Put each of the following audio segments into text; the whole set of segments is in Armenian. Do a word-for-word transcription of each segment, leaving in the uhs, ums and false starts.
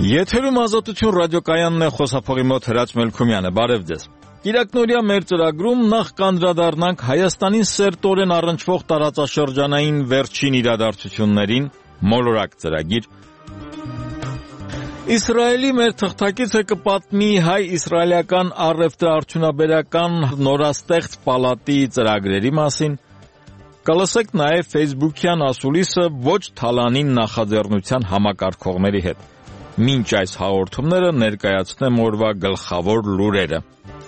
Եթերում Ազատություն ռադիոկայանն է, խոսափողի մոտ Հրաչ Մելքումյանը, բարև ձեզ։ Կիրակնօրյա մեր ծրագրում նախ կանդրադառնանք Հայաստանին սերտորեն առնչվող տարածաշրջանային վերջին իրադարձություններին, մոլորակ ծրագիր։ Իսրայելի մեր թղթակիցը կպատմի հայ-իսրայելական առևտրաարդյունաբերական նորաստեղծ պալատի ծրագրերի մասին։ Կլսեք նաև Facebook-յան ասուլիսը ոչ թալանին նախաձեռնության համակարգողների հետ։ Մինչ այս հաղորդումները ներկայացնեմ օրվա գլխավոր լուրերը։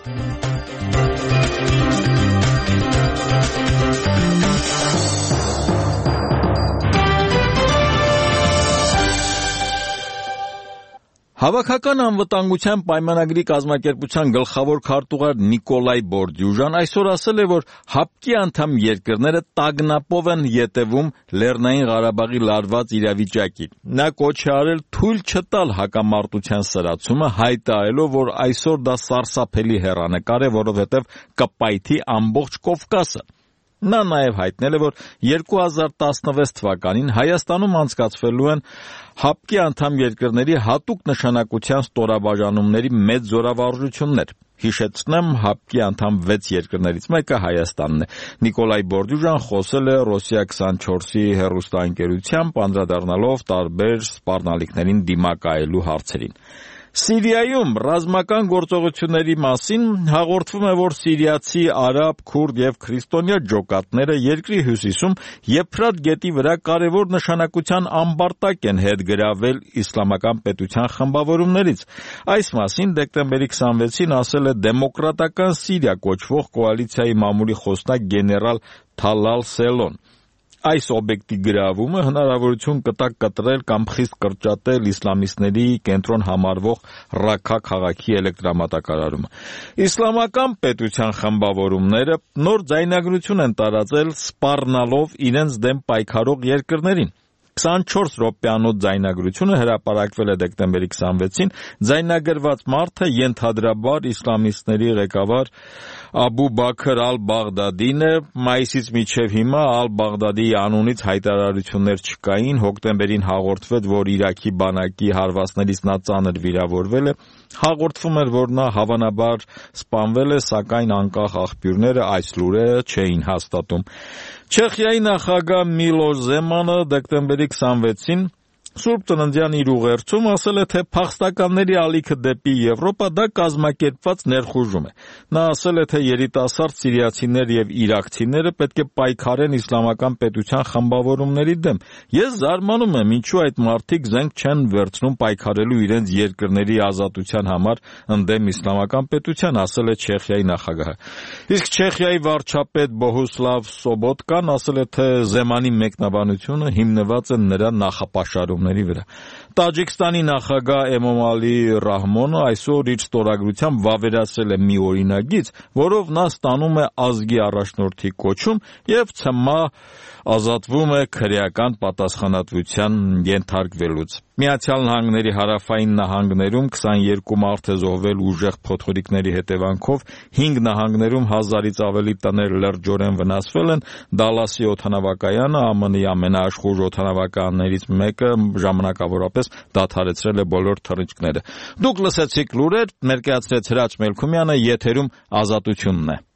Հավաքական անվտանգության պայմանագրի կազմակերպության գլխավոր քարտուղար Նիկոլայ Բորդյուժան այսօր ասել է, որ ՀԱՊԿ-ի անդամ երկրները տագնապով են ետևում Լեռնային Ղարաբաղի լարված իրավիճակին։ Նա կոչ է արել թույլ չտալ հակամարտության սրացումը, հայտարարելով, որ այսօր դա սարսափելի հեռանկար է, որովհետև կպայթի ամբողջ Կովկասը։ Նա նաև հայտնել է, որ երկու հազար տասնվեց թվականին Հայաստանում անցկացվելու են ՀԱՊԿ-ի անդամ երկրների հատուկ նշանակության ստորաբաժանումների մեծ զորավարժություններ։ Հիշեցնեմ, ՀԱՊԿ-ի անդամ վեց երկրներից մեկը Հայաստանն է։ Նիկոլայ Բորդյուժան խոսել է Ռոսիա քսանչորսի հեռուստաընկերությամբ, անդրադառնալով տարբեր սպառնալիքներին դիմակայելու հարցերին։ Սիրիայում ռազմական գործողությունների մասին հաղորդվում է, որ սիրիացի արաբ, քուրդ եւ քրիստոնյա ջոկատները երկրի հյուսիսում Եփրատ գետի վրա կարևոր նշանակության ամբարտակ են հետ գրավել իսլամական պետության խմբավորումներից։ Այս մասին դեկտեմբերի քսանվեցին ասել է Դեմոկրատական Սիրիա կոչվող կոալիցիայի մամուլի խոսնակ գեներալ Թալալ Սելոն։ Այս օբյեկտի գրավումը հնարավորություն կտա կտրել կամ խիստ կրճատել իսլամիստների կենտրոն համարվող Ռաքա քաղաքի էլեկտրամատակարարումը։ Իսլամական պետության խմբավորումները նոր ձայնագրություն են տարածել սպառնալով իրենց դեմ պայքարող երկրներին։ քսանչորս րոպեանոց ձայնագրությունը հրապարակվել է դեկտեմբերի քսանվեցին, ձայնագրված մարդը ենթադրաբար իսլամիստների ղեկավար Աբու Բաքր ալ-Բաղդադին է։ Մայիսից մինչև հիմա ալ-Բաղդադիի անունից հայտարարություններ չկային, հոկտեմբերին հաղորդվեց, որ Իրաքի բանակի հարվածներից նա ծանր վիրավորվել է։ Հաղորդվում էր, որ նա հավանաբար սպանվել է, սակայն անկախ աղբյուրները այս լուրերը չէին հաստատում։ Չեխիայի նախագահ Միլոշ Զեմանը դեկտեմբերի քսանվեցին Սուրբ Ծննդյան իր ուղերձում ասել է, թե փախստականների ալիքը դեպի Եվրոպա դա կազմակերպված ներխուժում է։ Նա ասել է, թե երիտասարդ սիրիացիներ եւ իրաքցիները պետք է պայքարեն իսլամական պետության խմբավորումների դեմ։ Ես զարմանում եմ, ինչու այդ մարդիկ զենք չեն վերցնում պայքարելու իրենց երկրների ազատության համար ընդդեմ իսլամական պետության, ասել է Չեխիայի նախագահը։ Իսկ Չեխիայի վարչապետ Բոհուսլավ Սոբոտկան ասել է, թե Զեմանի մեկնաբանությունը հիմնված է նրա նախապաշարումների վրա։ Տաջիկստանի նախագահ Էմոմալի Ռահմոնը այսօր իր ստորագրությամբ վավերացրել է մի օրինագիծ, որով նա ստանում է ազգի առաջնորդի կոչում եւ ՑՄԱ ազատվում է քրեական պատասխանատվության ենթարկվելուց։ Միացյալ Նահանգների հարավային նահանգներում քսանեքու մարդ է զոհվել ուժեղ փոթորիկների հետևանքով, հինգ նահանգներում հազարից ավելի տներ լրջորեն վնասվել են։ Դալասի օդանավակայանը ԱՄՆ-ի ամենաաշխուժ օդանավակայաններից մեկը ժամանակավորապես դադարեցրել է բոլոր թռիչքները։ Դուք լսեցիք լուրեր, ներկայացրեց Հրաչ Մելքումյանը, եթերում Ազատությունն է։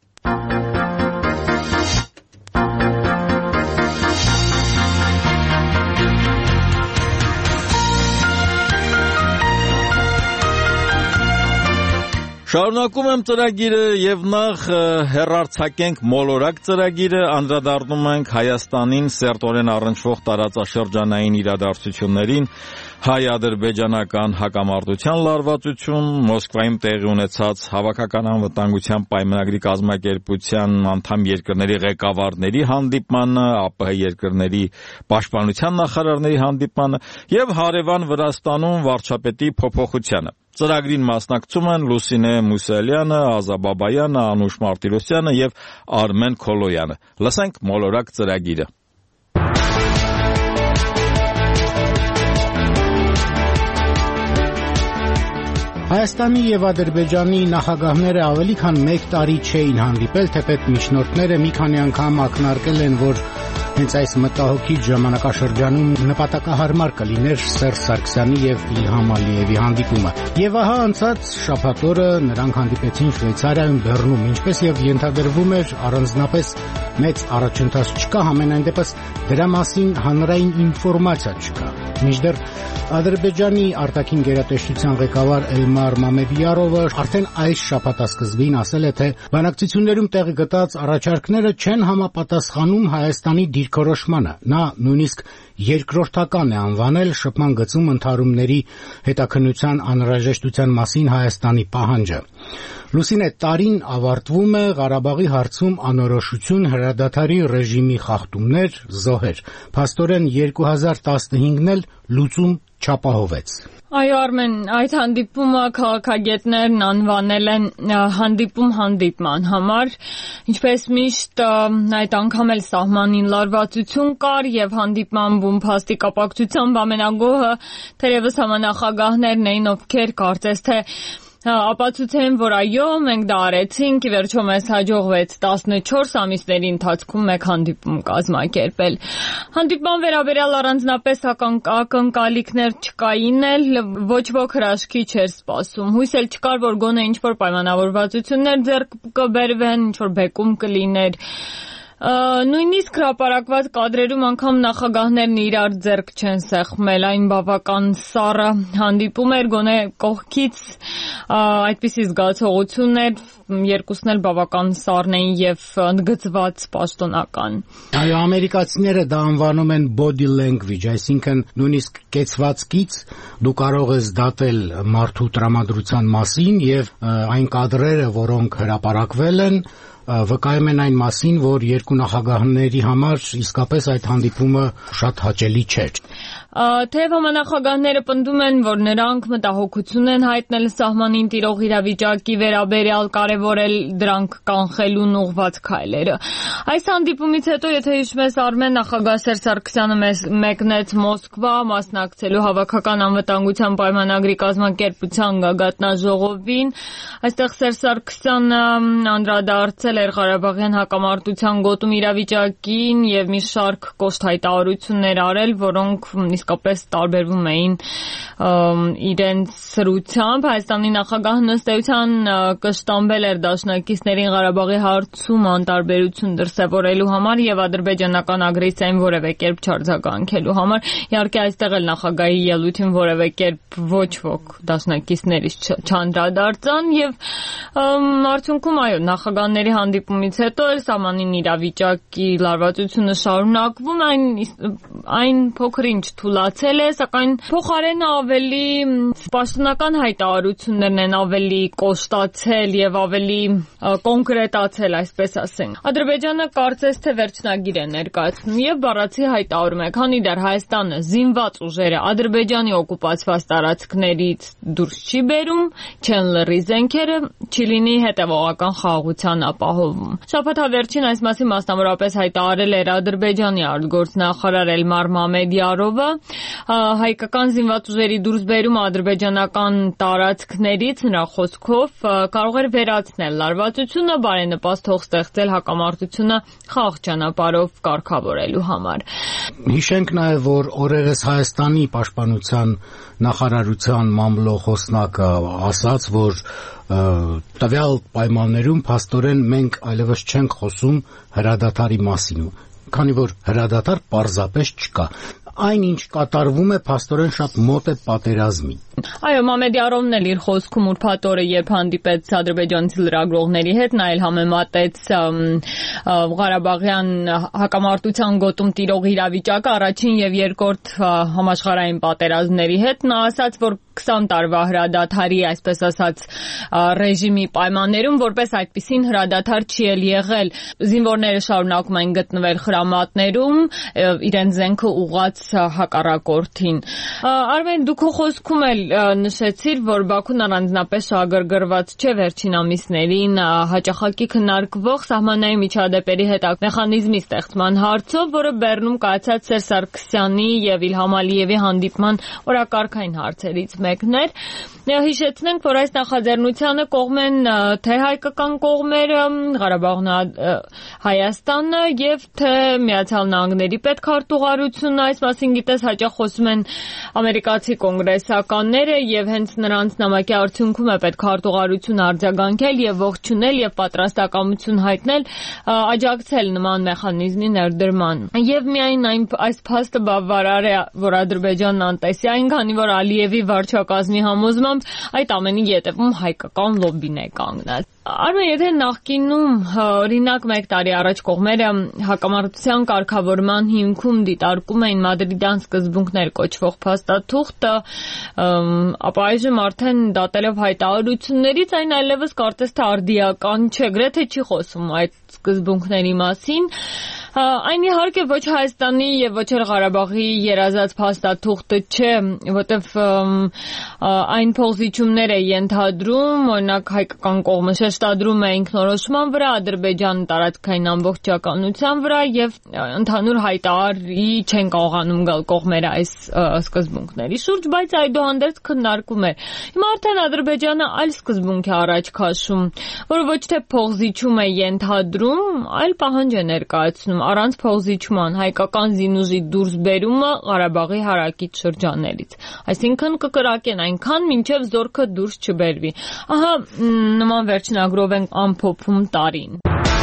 Շարունակում եմ ծրագիրը եւ նախ հեռարձակենք մոլորակ ծրագիրը, անդրադառնում ենք Հայաստանին սերտորեն առնչվող տարածաշրջանային իրադարձություններին, հայ-ադրբեջանական հակամարտության լարվածություն, Մոսկվայում տեղի ունեցած Հավաքական անվտանգության պայմանագրի կազմակերպության անդամ երկրների ղեկավարների հանդիպմանը, ԱՊՀ երկրների պաշտպանության նախարարների հանդիպմանը եւ հարևան Վրաստանում վարչապետի փոփոխությանը։ Ծրագրին մասնակցում են Լուսինե Մուսալյանը, Ազա Բաբայանը, Անուշ Մարտիրոսյանը եւ Արմեն Քոլոյանը։ Լսենք մոլորակ ծրագիրը։ Հայաստանի եւ Ադրբեջանի նախագահները ավելի քան մեկ տարի չէին հանդիպել, թեպետ միջնորդները մի քանի անգամ ակնարկել են, որ Հենց այս մտահոգիչ ժամանակաշրջանում նպատակահարմար կլիներ Սերժ Սարգսյանի եւ Իլհամ Ալիևի հանդիպումը։ Եվ ահա անցած շաբաթ օրը նրանք հանդիպեցին Շվեյցարիայում Բեռնում, ինչպես եւ ենթադրվում էր, առանձնապես մեծ առաջընթաց չկա, համենայն դեպս դրա մասին հանրային ինֆորմացիա չկա։ Մինչդեռ Ադրբեջանի արտաքին գերատեսչության ղեկավար Էլմար Մամեդյարովը արդեն այս շաբաթասկզբին ասել է, թե բանակցություններում տեղի գտած առաջարկները չեն համապատասխանում Հայաստանի դիրքորոշմանը։ Նա նույնիսկ երկրորդական է անվանել շփման գծում ընդհարումների հետաքննության անհրաժեշտության մասին Հայաստանի պահանջը։ Լուսինե, տարին ավարտվում է, Ղարաբաղի հարցում անորոշություն, հրադադարի ռեժիմի խախտումներ, զոհեր։ Փաստորեն երկու հազար տասնհինգն էլ լուծում չապահովեց։ Այո, Արմեն, այդ հանդիպումը քաղաքագետներն անվանել են հանդիպում հանդիպման համար, ինչպես միշտ այդ անգամ էլ սահմանին լարվածություն կար եւ հանդիպման բուն փաստի կապակցությամբ ամենագոհը թերևս համանախագահներն էին, ովքեր կարծես թե ապացուցեն, որ այո, մենք դա արեցինք, ի վերջո մեզ հաջողվեց տասնչորս ամիսների ընթացքում մեկ հանդիպում կազմակերպել։ Հանդիպման վերաբերյալ առանձնապես ակնկալիքներ չկային էլ, ոչ ոք հրաշքի չէր սպասում։ Հույս էլ չկար, որ գոնե ինչ-որ պայմանավորվածություններ ձեռք կբերվեն, ինչ-որ բեկում կլիներ։ Նույնիսկ հրապարակված կադրերում անգամ նախագահներն իրար ձեռք չեն սեղմել, այն բավական սառը հանդիպում էր, գոնե կողքից այդպիսի զգացողություն էր, երկուսն էլ բավական սառն էին եւ ընդգծված պաշտոնական։ Այո, ամերիկացիները դա անվանում են body language, այսինքն նույնիսկ կեցվածքից դու կարող ես դատել մարդու տրամադրության մասին եւ այն կադրերը, որոնք հրապարակվել են, վկայում են այն մասին, որ երկու նախագահների համար իսկապես այդ հանդիպումը շատ հաճելի չէր։ Թեև համանախագահները պնդում են, որ նրանք մտահոգություն են հայտնել սահմանին տիրող իրավիճակի վերաբերյալ, կարևորել դրանք կանխելուն ուղղված քայլերը։ Այս հանդիպումից հետո, եթե հիշում ես, Արմեն, նախագահ Սերժ Սարգսյանը մեկնեց Մոսկվա մասնակցելու հավաքական անվտանգության պայմանագրի կազմակերպության գագաթնաժողովին։ Այստեղ Սերժ Սարգսյանը անդրադարձել էր Ղարաբաղյան հակամարտության գոտում իրավիճակին եւ մի շարք կոշտ հայտարարություններ արել, որոնք իսկապես տարբերվում էին իրենց սրությամբ։ Հայաստանի նախագահն ըստ էության կշտամբել էր դաշնակիցներին Ղարաբաղի հարցում անտարբերություն դրսևորելու համար եւ ադրբեջանական ագրեսիային որևէ կերպ չարձագանքելու համար։ Իհարկե այստեղ էլ նախագահի ելույթին որևէ կերպ ոչ ոք դաշնակիցներից չանդրադարձան եւ արդյունքում այո, նախագահների հանդիպումից հետո էլ սահմանին իրավիճակի լարվածությունը շարունակվում, այն այն փոքր-ինչ թուլացել է, սակայն փոխարենը ավելի պաշտոնական հայտարարություններն են ավելի կոշտացել եւ ավելի կոնկրետացել, այսպես ասենք։ Ադրբեջանը կարծես թե վերջնագիր է ներկայացնում եւ բառացի հայտարարում է, քանի դեռ Հայաստանը զինված ուժերը Ադրբեջանի օկուպացված տարածքներից դուրս չի բերում, չեն լռի զենքերը, չի լինի հետեւողական խաղաղության ապահովում։ Շաբաթավերջին այս մասին մասնավորապես հայտարարել էր Ադրբեջանի արտգործնախարար Էլմար Մամեդյարովը, հայկական զինված ուժերի դուրսբերումը ադրբեջանական տարածքներից նրա խոսքով կարող էր վերացնել լարվածությունը, բարենպաստ հող ստեղծել հակամարտությունը խաղաղ ճանապարհով կարգավորելու համար։ Հիշենք նաև, որ օրերս Հայաստանի պաշտպանության նախարարության մամլոխոսնակը ասաց, որ տվյալ պայմաններում փաստորեն մենք այլևս չենք խոսում հրադադարի մասին, քանի որ հրադադար պարզապես չկա։ Այն ինչ կատարվում է փաստորեն շատ մոտ է պատերազմին։ Այո, Մամեդյարովն էլ իր խոսքում ուրբաթ օրը, երբ հանդիպեց ադրբեջանցի լրագրողների հետ, նա էլ համեմատեց Ղարաբաղյան հակամարտության գոտում տիրող իրավիճակը առաջին եւ երկրորդ համաշխարհային պատերազմների հետ։ Նա ասաց, որ քսան տարվա հրադադարի, այսպես ասած, ռեժիմի պայմաններում որպես այդպիսին հրադադար չի էլ եղել։ Զինվորները շարունակում են գտնվել խրամատներում, իրենց զենքը ուղղած հակառակորդին։ Արմեն, դու քո խոսքում էլ նշեցիր, որ Բաքուն առանձնապես շահագրգռված չէ վերջին ամիսներին հաճախակի քննարկվող սահմանային միջադեպերի հետ մեխանիզմի ստեղծման հարցով, որը Բեռնում կայացած Սերժ Սարգսյանի եւ Իլհամ Ալիևի հանդիպման օրակարգային հարցերից մեկն էր։ Հիշեցնենք, որ այս նախաձեռնությանը կողմ են թե հայկական կողմերը, Ղարաբաղն Հայաստանը եւ թե Միացյալ Նահանգների պետքարտուղարությունը, այս մասին գիտես հաճախ խոսում են ամերիկացի կոնգրեսականները եւ հենց նրանց նամակի արդյունքում է պետքարտուղարությունը արձագանքել եւ ողջունել եւ պատրաստակամություն հայտնել աջակցել նման մեխանիզմի ներդրման։ Եվ միայն այն այս փաստը բավարար է, որ Ադրբեջանն անտեսի այն, քանի որ Ալիևի վարչակազմի համոզմամբ այդ ամենի ետևում հայկական լոբբին է կանգնած։ Արմեն, եթե նախկինում օրինակ մեկ տարի առաջ կողմերը հակամարտության կարգավորման հիմքում դիտարկում էին մադրիդյան սկզբունքներ կոչվող փաստաթուղթը, ապա այժմ արդեն դատելով հայտարարություններից այն այլևս կարծես թե արդիական չէ, գրեթե չի խոսում այդ սկզբունքների մասին։ Այն իհարկե ոչ Հայաստանի եւ ոչ էլ Ղարաբաղի երազած փաստաթուղթը չէ, որտեվ այն փոխզիջումներ է ենթադրում, օրինակ հայկական կողմը շեշտադրում է ինքնորոշման վրա, Ադրբեջանը տարածքային ամբողջականության վրա եւ ընդհանուր հայտարարի չեն կարողանում գալ կողմերը այս սկզբունքների շուրջ, բայց այդուհանդերձ քննարկում է։ Հիմա արդեն Ադրբեջանը այլ սկզբունք է առաջ քաշում, որը ոչ թե փոխզիջում է ենթադրում, այլ պահանջ է ներկայացնում առանց փոխզիջման հայկական զինուժի դուրս բերումը Ղարաբաղի հարակից շրջաններից։ Այսինքն կկրակեն այնքան, մինչև զորքը դուրս չբերվի։ Ահա նման վերջնագրով են ամփոփում տարին։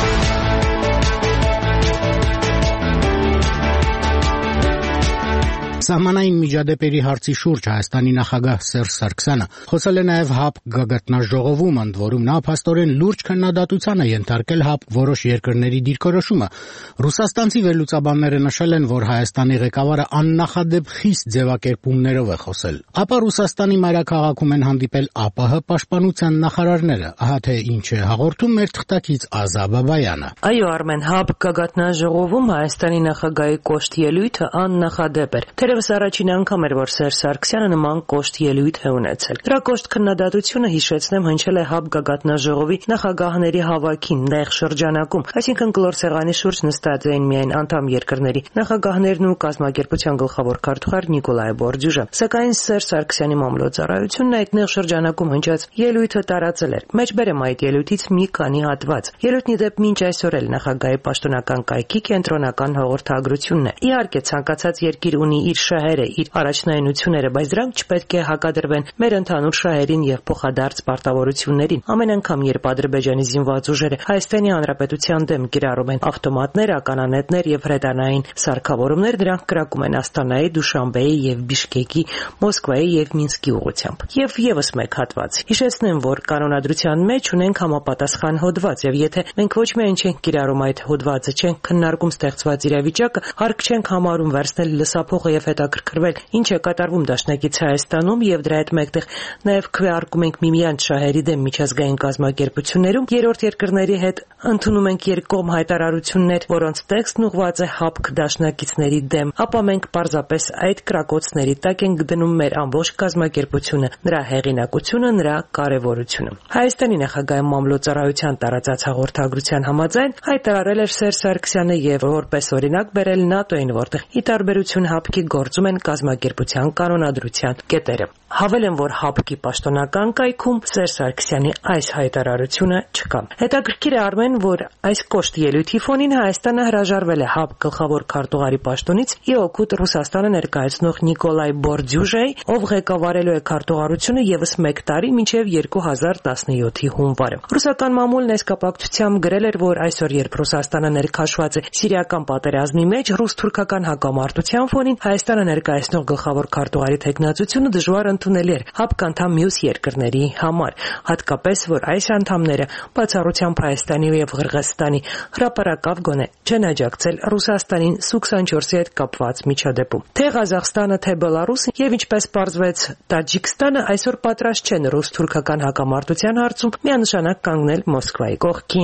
Սահմանային միջադեպերի հարցի շուրջ Հայաստանի նախագահ Սերժ Սարգսյանը խոսել է նաև ՀԱՊ գագաթնաժողովում, ընդ որում նա փաստորեն լուրջ քննադատության է ենթարկել ՀԱՊ որոշ երկրների դիրքորոշումը։ Ռուսաստանցի վերլուծաբանները նշել են, որ Հայաստանի ղեկավարը աննախադեպ խիստ ձևակերպումներով է խոսել։ Ապա Ռուսաստանի մայրաքաղաքում են հանդիպել ԱՊՀ պաշտպանության նախարարները։ Ահա թե ինչ է հաղորդում մեր թղթակից Ազա Բաբայանը։ Այո, Արմեն, ՀԱՊ գագաթնաժողովում Հայաստանի նախագահի կոշտ ելույթը աննախադեպ էր։ Թերևս առաջին անգամ էր, որ Սերժ Սարգսյանը նման կոշտ ելույթ է ունեցել։ Դրա կոշտ քննադատությունը, հիշեցնեմ, հնչել է ՀԱՊ գագաթնաժողովի նախագահների հավաքին նեղ շրջանակում, այսինքն կլոր սեղանի շուրջ նստած էին միայն անդամ երկրների նախագահներն ու կազմակերպության գլխավոր քարտուղար Նիկոլայ Բորդյուժը։ Սակայն Սերժ Սարգսյանի մամլոյցարայությունն այդ նեղ շրջանակում հնչած ելույթը տարածել էր։ Մեջբերեմ այդ ելույթից մի քանի հատված։ Ելույթն ի դեպ մինչ այսօր էլ նախագահի պաշտոնական կայքի կենտրոնական հաղորդագրությունն է։ Իհարկե, ցանկացած երկիր ունի իր շահերը, իր առաջնայնությունները, բայց դրանք չպետք է հակադրվեն մեր ընդհանուր շահերին եւ փոխադարձ պարտավորություններին։ Ամեն անգամ, երբ Ադրբեջանի զինված ուժերը Հայաստանի Հանրապետության դեմ կիրառում են ավտոմատներ, ականանետներ եւ հրետանային սարքավորումներ, դրանք կրակում են Աստանայի, Դուշանբեի եւ Բիշկեկի, Մոսկվայի եւ Մինսկի ուղղությամբ։ Եվ եւս մեկ հատված։ Հիշեցնեմ, որ կանոնադրության մեջ ունենք համապատասխան հոդված, եւ եթե մենք ոչ միայն չենք կիրառում այդ հոդվածը, չենք քննարկում ստեղծված իրավիճակը, հարկ չենք համարում վերցնել լսափողը եւ հետաքրքրվել, ինչ է կատարվում դաշնակից Հայաստանում եւ դրա հետ մեկտեղ նաեւ քվեարկում ենք միմյանց շահերի դեմ միջազգային կազմակերպություններում, երրորդ երկրների հետ ընդունում ենք երկկողմ հայտարարություններ, որոնց տեքստն ուղղված է ՀԱՊԿ դաշնակիցների դեմ, ապա մենք պարզապես այդ կրակոցների տակ ենք դնում մեր ամբողջ կազմակերպությունը, նրա հեղինակությունը, նրա կարևորությունը։ Հայաստանի նախագահի մամլոյցարայության տարածած հաղորդագրության համաձայն հայտարարել էր Սերժ Սարգսյանը եւ որպես օրինակ բերել ՆԱՏՕ-ին, որտեղ ի տարբերություն ՀԱՊԿ-ի գործում են կազմակերպության կանոնադրության կետերը։ Հավելեմ, որ ՀԱՊԿ-ի պաշտոնական կայքում Սերժ Սարգսյանի այս հայտարարությունը չկա։ Հետաքրքիր է, Արմեն, որ այս կոշտ ելույթի ֆոնին Հայաստանը հրաժարվել է ՀԱՊԿ գլխավոր քարտուղարի պաշտոնից իր օգուտ Ռուսաստանը ներկայացնող Նիկոլայ Բորդյուժեի, ով ղեկավարելու է քարտուղարությունը եւս մեկ տարի մինչեւ երկու հազար տասնյոթի հունվարը։ Ռուսական մամուլն այս կապակցությամբ գրել էր, որ այսօր, երբ Ռուսաստանը ներքաշված է սիրիական պատերազմի մեջ, ռուս-թուրքական հակամարտության ֆոնին Հայաստանը ներկայացնող գլխավոր քարտուղարի թեկնածությունը դժվար ընդունելի էր ՀԱՊԿ անդամ մյուս երկրների համար, հատկապես որ այս անդամները բացառությամբ Հայաստանի եւ Ղրղստանի հրապարակավ գոնե չեն աջակցել Ռուսաստանին Սու քսանչորսի հետ կապված միջադեպում։ Թե Ղազախստանը, թե Բելարուսը եւ ինչպես պարզվեց Տաջիկստանը այսօր պատրաստ չեն ռուս-թուրքական հակամարտության հարցում միանշանակ կանգնել Մոսկվայի կողքին։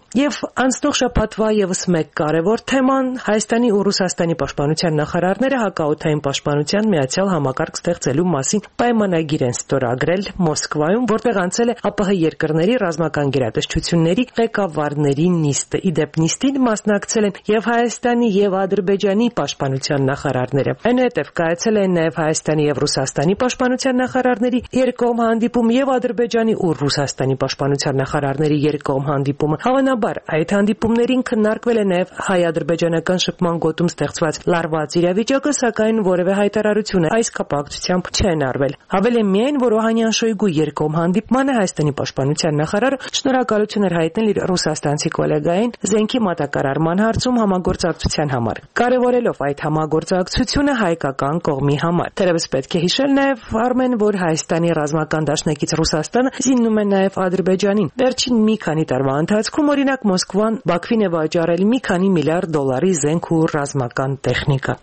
Եվ անցնող շաբաթվա եւս մեկ կարևոր թեման Հայաստանի ու Ռուսաստանի պաշտպանության նախարարները հակաօդային պաշտպանության միացյալ համակարգ ստեղծելու մասին պայմանագիր են ստորագրել Մոսկվայում, որտեղ անցել է ԱՊՀ երկրների ռազմական գերատեսչությունների ղեկավարների նիստը։ Իդեպ նիստին մասնակցել են եւ Հայաստանի եւ Ադրբեջանի պաշտպանության նախարարները։ Այնուհետև կայացել են նաեւ Հայաստանի եւ Ռուսաստանի պաշտպանության նախարարների երկկողմ հանդիպում եւ Ադրբեջանի ու Ռուսաստանի պաշտպանության նախարարների երկկողմ հանդիպումը։ Հավանաբար այդ հանդիպումներին քննարկվել է նաեւ հայ-ադրբեջանական շփման գոտում ստեղծված լարված իրավիճակը, սակայն որևէ հայտարարություն այս կապակցությամբ չեն արվել։ Հավելել է միայն, որ Օհանյան-Շոյգու երկկողմ հանդիպմանը Հայաստանի պաշտպանության նախարարը շնորհակալություն էր հայտնել իր ռուսաստանցի գոլեգային զենքի մատակարարման հարցում համագործակցության համար, կարևորելով այդ համագործակցությունը հայկական կողմի համար։ Թերևս պետք է հիշել նաեւ, Արմեն, որ Հայաստանի ռազմական դաշնակից Ռուսաստանը զիննում է նաեւ Ադրբեջանին։ Վերջին մի քանի տարվա ընթացքում, օրինակ, Մոսկվան Բաքվին է վաճառել մի քանի միլիարդ դոլարի զենք ու ռազմական տեխնիկա։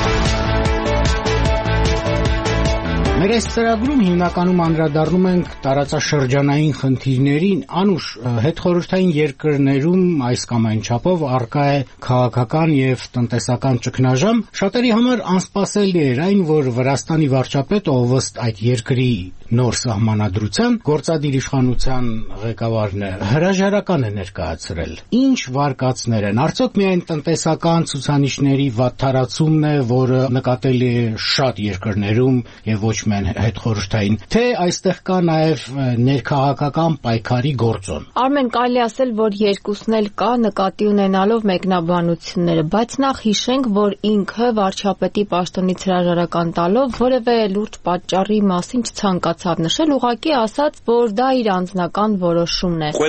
Մեր այս ծրագրում հիմնականում անդրադառնում ենք տարածաշրջանային խնդիրներին, անուշ հետխորհրդային երկրներում այս կամ այն չափով առկա է քաղաքական եւ տնտեսական ճգնաժամ։ Շատերի համար անսպասելի էր այն, որ Վրաստանի վարչապետը, ով ըստ այդ երկրի նոր սահմանադրության գործադիր իշխանության ղեկավարն է, հրաժարական է ներկայացրել։ Ինչ վարկածներ են, արդյոք միայն տնտեսական ցուցանիշների վատթարացումն է, որը նկատելի է շատ երկրներում եւ ոչ միայն հետխորհրդային, թե այստեղ կա նաեւ ներքաղաքական պայքարի գործոն։ Արմեն, կարելի ասել, որ երկուսն էլ կա, նկատի ունենալով մեկնաբանությունները, բայց նախ հիշենք, որ ինքը վարչապետի պաշտոնից հրաժարական տալով որևէ լուրջ պատճառի մասին չցանկացավ նշել, ուղղակի ասաց, որ դա իր անձնական որոշումն է։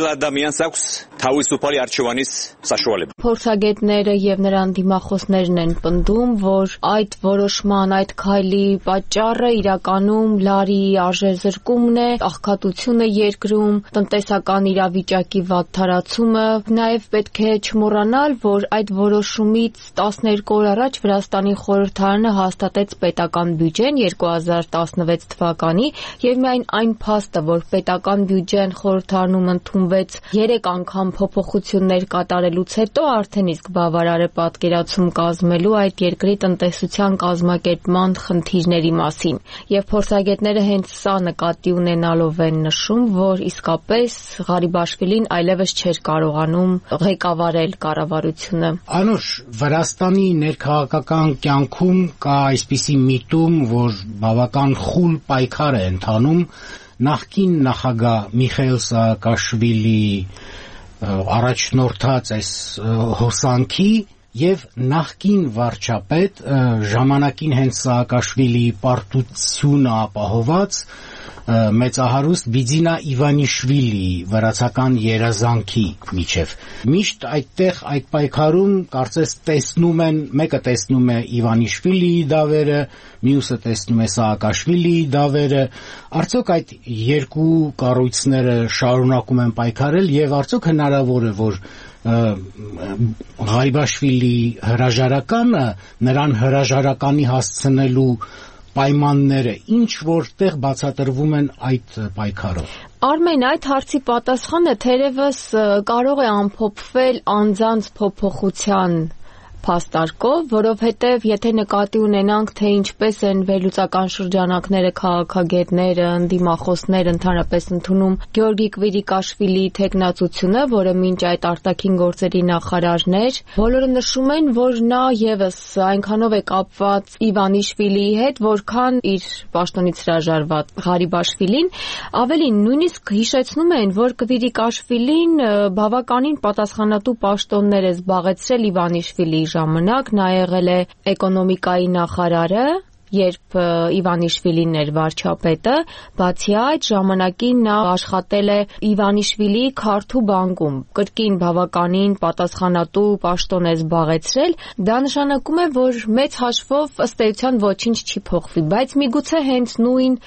Փորձագետները եւ նրան դիմախոսներն են պնդում, որ այդ որոշման, այդ քայլի պատճառը իրականում լարի արժեզրկումն է, աղքատությունը երկրում, տնտեսական իրավիճակի վատթարացումը։ Նաեւ պետք է չմոռանալ, որ այդ որոշումից տասներկու օր առաջ Վրաստանի խորհրդարանը հաստատեց պետական բյուջեն երկու հազար տասնվեց թվականի եւ միայն այն փաստը, որ պետական բյուջեն խորհրդարանում ընդունվեց երեք անգամ փոփոխություններ կատարելուց հետո, արդեն իսկ բավարար է պատկերացում կազմելու այդ երկրի տնտեսության կազմակերպման խնդիրների մասին։ Եվ փորձագետները հենց սա նկատի ունենալով են նշում, որ իսկապես Ղարիբաշվիլին այլևս չէր կարողանում ղեկավարել կառավարությունը։ Անուշ, Վրաստանի ներքաղաքական կյանքում կա այսպիսի միտում, որ բավական խուլ պայքար է ընթանում նախկին նախագահ Միխայիլ Սաակաշվիլի առաջնորդած այս հոսանքի եւ նախկին վարչապետ ժամանակին հենց Սաակաշվիլիի պարտությունը ապահոված մեծահարուստ Բիձինա Իվանիշվիլի վրացական երազանքի միջև։ Միշտ այդտեղ այդ պայքարում կարծես տեսնում են, մեկը տեսնում է Իվանիշվիլիի դավերը, մյուսը տեսնում է Սաակաշվիլիի դավերը։ Արդյոք այդ երկու կառույցները շարունակում են պայքարել եւ արդյոք հնարավոր է, որ Ղարիբաշվիլի հրաժարականը նրան հրաժարականի հասցնելու պայմանները ինչ որտեղ բացատրվում են այդ պայքարով։ Արմեն, այդ հարցի պատասխանը թերևս կարող է ամփոփվել անձանց փոփոխության փաստարկով, որովհետև եթե նկատի ունենանք, թե ինչպես են վերլուծական շրջանակները, քաղաքագետները, ընդդիմախոսները ընդհանրապես ընդունում Գեորգի Կվիրիկաշվիլիի թեկնածությունը, որը մինչ այդ արտաքին գործերի նախարարն էր, բոլորը նշում են, որ նա եւս այնքանով է կապված Իվանիշվիլիի հետ, որքան իր պաշտոնից հրաժարված Ղարիբաշվիլին, ավելին նույնիսկ հիշեցնում են, որ Կվիրիկաշվիլին բավականին պատասխանատու պաշտոններ է զբաղեցրել Իվանիշվիլիի ժամանակ, նա եղել է էկոնոմիկայի նախարարը, երբ Իվանիշվիլին էր վարչապետը, բացի այդ ժամանակին նա աշխատել է Իվանիշվիլիի քարթու բանկում, կրկին բավականին պատասխանատու պաշտոն է զբաղեցրել, դա նշանակում է, որ մեծ հաշվով ըստ էության ոչինչ չի փոխվի, բայց միգուցե հենց նույն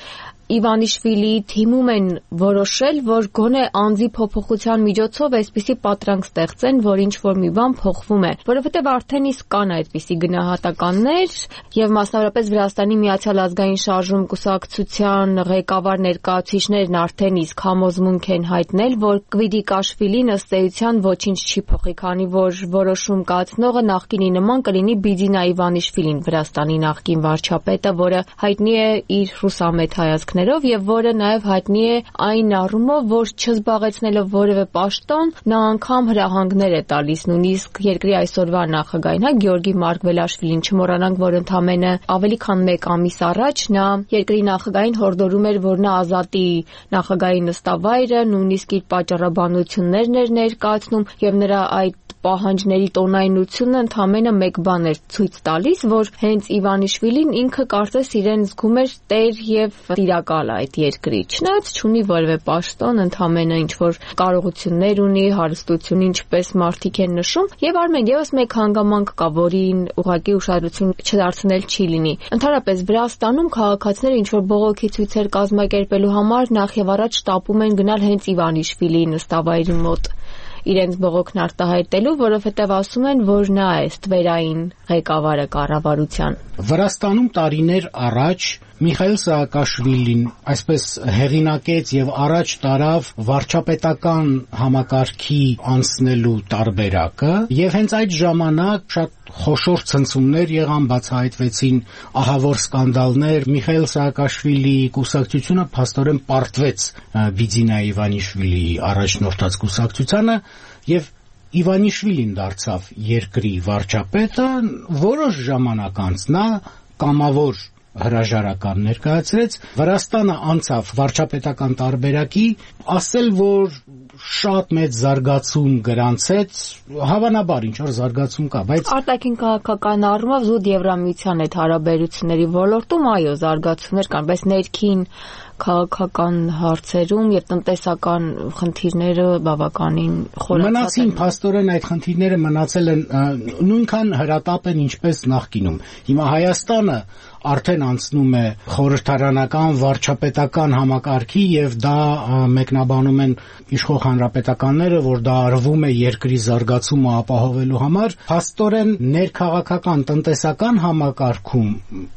Իվանիշվիլիի թիմում են որոշել, որ գոնե անձի փոփոխության միջոցով այսպիսի պատրանք ստեղծեն, որ ինչ-որ մի բան փոխվում է, որովհետև արդեն իսկ կան այդպիսի գնահատականներ, եւ մասնավորապես Վրաստանի Միացյալ Ազգային շարժում կուսակցության ղեկավար ներկայացուցիչներն արդեն իսկ համոզմունք են հայտնել, որ Կվիդիկաշվիլին ըստ էության ոչինչ չի փոխի, քանի որ որոշում կայացնողը նախկինի նման կլինի Բիձինա Իվանիշվիլին, Վրաստանի նախկին վարչապետը, որը հայտնի է իր ռուսամետ հայացքներով եւ որը նաեւ հայտնի է այն առումով, որ չզբաղեցնելով որևէ պաշտոն, նա անգամ հրահանգներ է տալիս նույնիսկ երկրի այսօրվա նախագահին, հա Գեորգի Մարգվելաշվիլին, չմոռանանք, որ ընդամենը ավելի քան մեկ ամիս առաջ նա երկրի նախագահին հորդորում էր, որ նա ազատի նախագահի նստավայրը, նույնիսկ իր պատճառաբանություններն էր ներկայացնում եւ նրա այդ պահանջների տոնայնությունը ընդամենը մեկ բան էր ցույց տալիս, որ հենց Իվանիշվիլին ինքը կարծես իրեն զգում էր տեր եւ տիրակալ այդ երկրի, չնայած չունի որևէ պաշտոն, ընդամենը ինչ որ կարողություններ ունի, հարստություն, ինչպես մարդիկ են նշում, եւ Արմեն եւս մեկ հանգամանք կա, որին ուղղակի ուշադրություն չդարձնել չի լինի։ Ընդհանրապես Վրաստանում քաղաքացիները ինչ որ բողոքի ցույցեր կազմակերպելու համար նախ եւ առաջ շտապում են գնալ հենց Իվանիշվիլիի նստավայրի մոտ իրենց բողոքն արտահայտելու, որովհետև ասում են, որ նա է ստվերային ղեկավարը կառավարության։ Վրաստանում տարիներ առաջ Միխայիլ Սաակաշվիլին այսպես հեղինակեց եւ առաջ տարավ վարչապետական համակարգի անցնելու տարբերակը եւ հենց այդ ժամանակ շատ խոշոր ցնցումներ եղան, բացահայտվեցին ահավոր սկանդալներ, Միխայիլ Սաակաշվիլիի կուսակցությունը փաստորեն պարտվեց Բիձինա Իվանիշվիլիի առաջնորդած կուսակցությանը եւ Իվանիշվիլին դարձավ երկրի վարչապետը, որոշ ժամանակ անց նա կամավոր հրաժարական ներկայացրեց, Վրաստանը անցավ վարչապետական տարբերակի, ասել, որ շատ մեծ զարգացում գրանցեց, հավանաբար ինչ որ զարգացում կա, բայց արտաքին քաղաքական առումով զուտ Եվրամիության հետ հարաբերությունների ոլորտում այո զարգացումներ կան, բայց ներքին քաղաքական հարցերում եւ տնտեսական խնդիրները բավականին խորացած են։ Մնացին փաստորեն այդ խնդիրները մնացել են նույնքան հրատապ են ինչպես նախկինում։ Հիմա Հայաստանը արդեն անցնում է խորհրդարանական վարչապետական համակարգի եւ դա մեկնաբանում են իշխող հանրապետականները, որ դա արվում է երկրի զարգացումը ապահովելու համար։ Փաստորեն ներքաղաքական տնտեսական համակարգում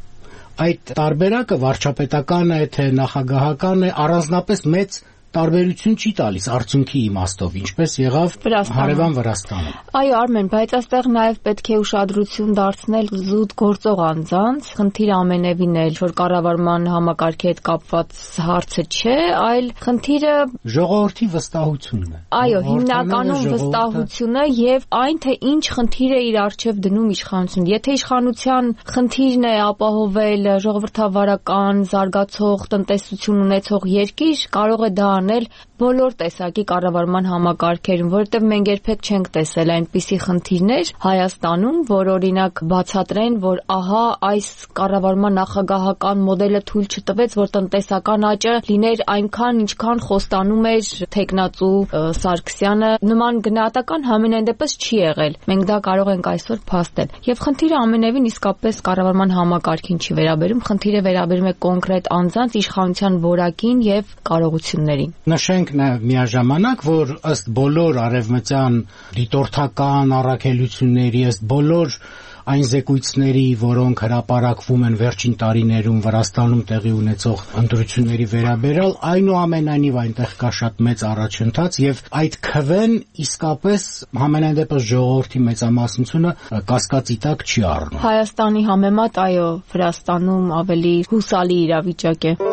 այդ տարբերակը վարչապետական է թե նախագահական է առանձնապես մեծ տարբերություն չի տալիս արդյունքի իմաստով, ինչպես եղավ հարևան Վրաստանը։ Այո, Արմեն, բայց այստեղ նաև պետք է ուշադրություն դարձնել զուտ գործող անձանց, խնդիրը ամենևին էլ, որ կառավարման համակարգի հետ կապված հարցը չէ, այլ խնդիրը ժողովրդի վստահությունն է։ Այո, հիմնականում վստահությունը եւ այն, թե ինչ խնդիր է իր առջև դնում իշխանությունը։ Եթե իշխանության խնդիրն է ապահովել ժողովրդավարական, զարգացող տնտեսություն ունեցող երկիր, կարող է դա անել բոլոր տեսակի կառավարման համակարգերում, որովհետև մենք երբեք չենք տեսել այնպիսի խնդիրներ Հայաստանում, որ օրինակ բացատրեն, որ ահա այս կառավարման նախագահական մոդելը թույլ չտվեց, որ տնտեսական աճը լիներ այնքան, ինչքան խոստանում էր թեկնածու Սարգսյանը, նման գնահատական համենայն դեպս չի եղել։ Մենք դա կարող ենք այսօր փաստել։ Եվ խնդիրը ամենևին իսկապես կառավարման համակարգին չի վերաբերում, խնդիրը վերաբերում է կոնկրետ անձանց իշխանության որակին եւ կարողություններին։ Նշենք նաև միաժամանակ, որ ըստ բոլոր արևմտյան դիտորդական առաքելությունների, ըստ բոլոր այն զեկույցների, որոնք հրապարակվում են վերջին տարիներում Վրաստանում տեղի ունեցող ընտրությունների վերաբերյալ, այնուամենայնիվ այնտեղ կա շատ մեծ առաջընթաց եւ այդ քվեն իսկապես համենայն դեպս ժողովրդի մեծամասնությունը կասկածի տակ չի առնում։ Հայաստանի համեմատ, այո, Վրաստանում ավելի հուսալի իրավիճակ է։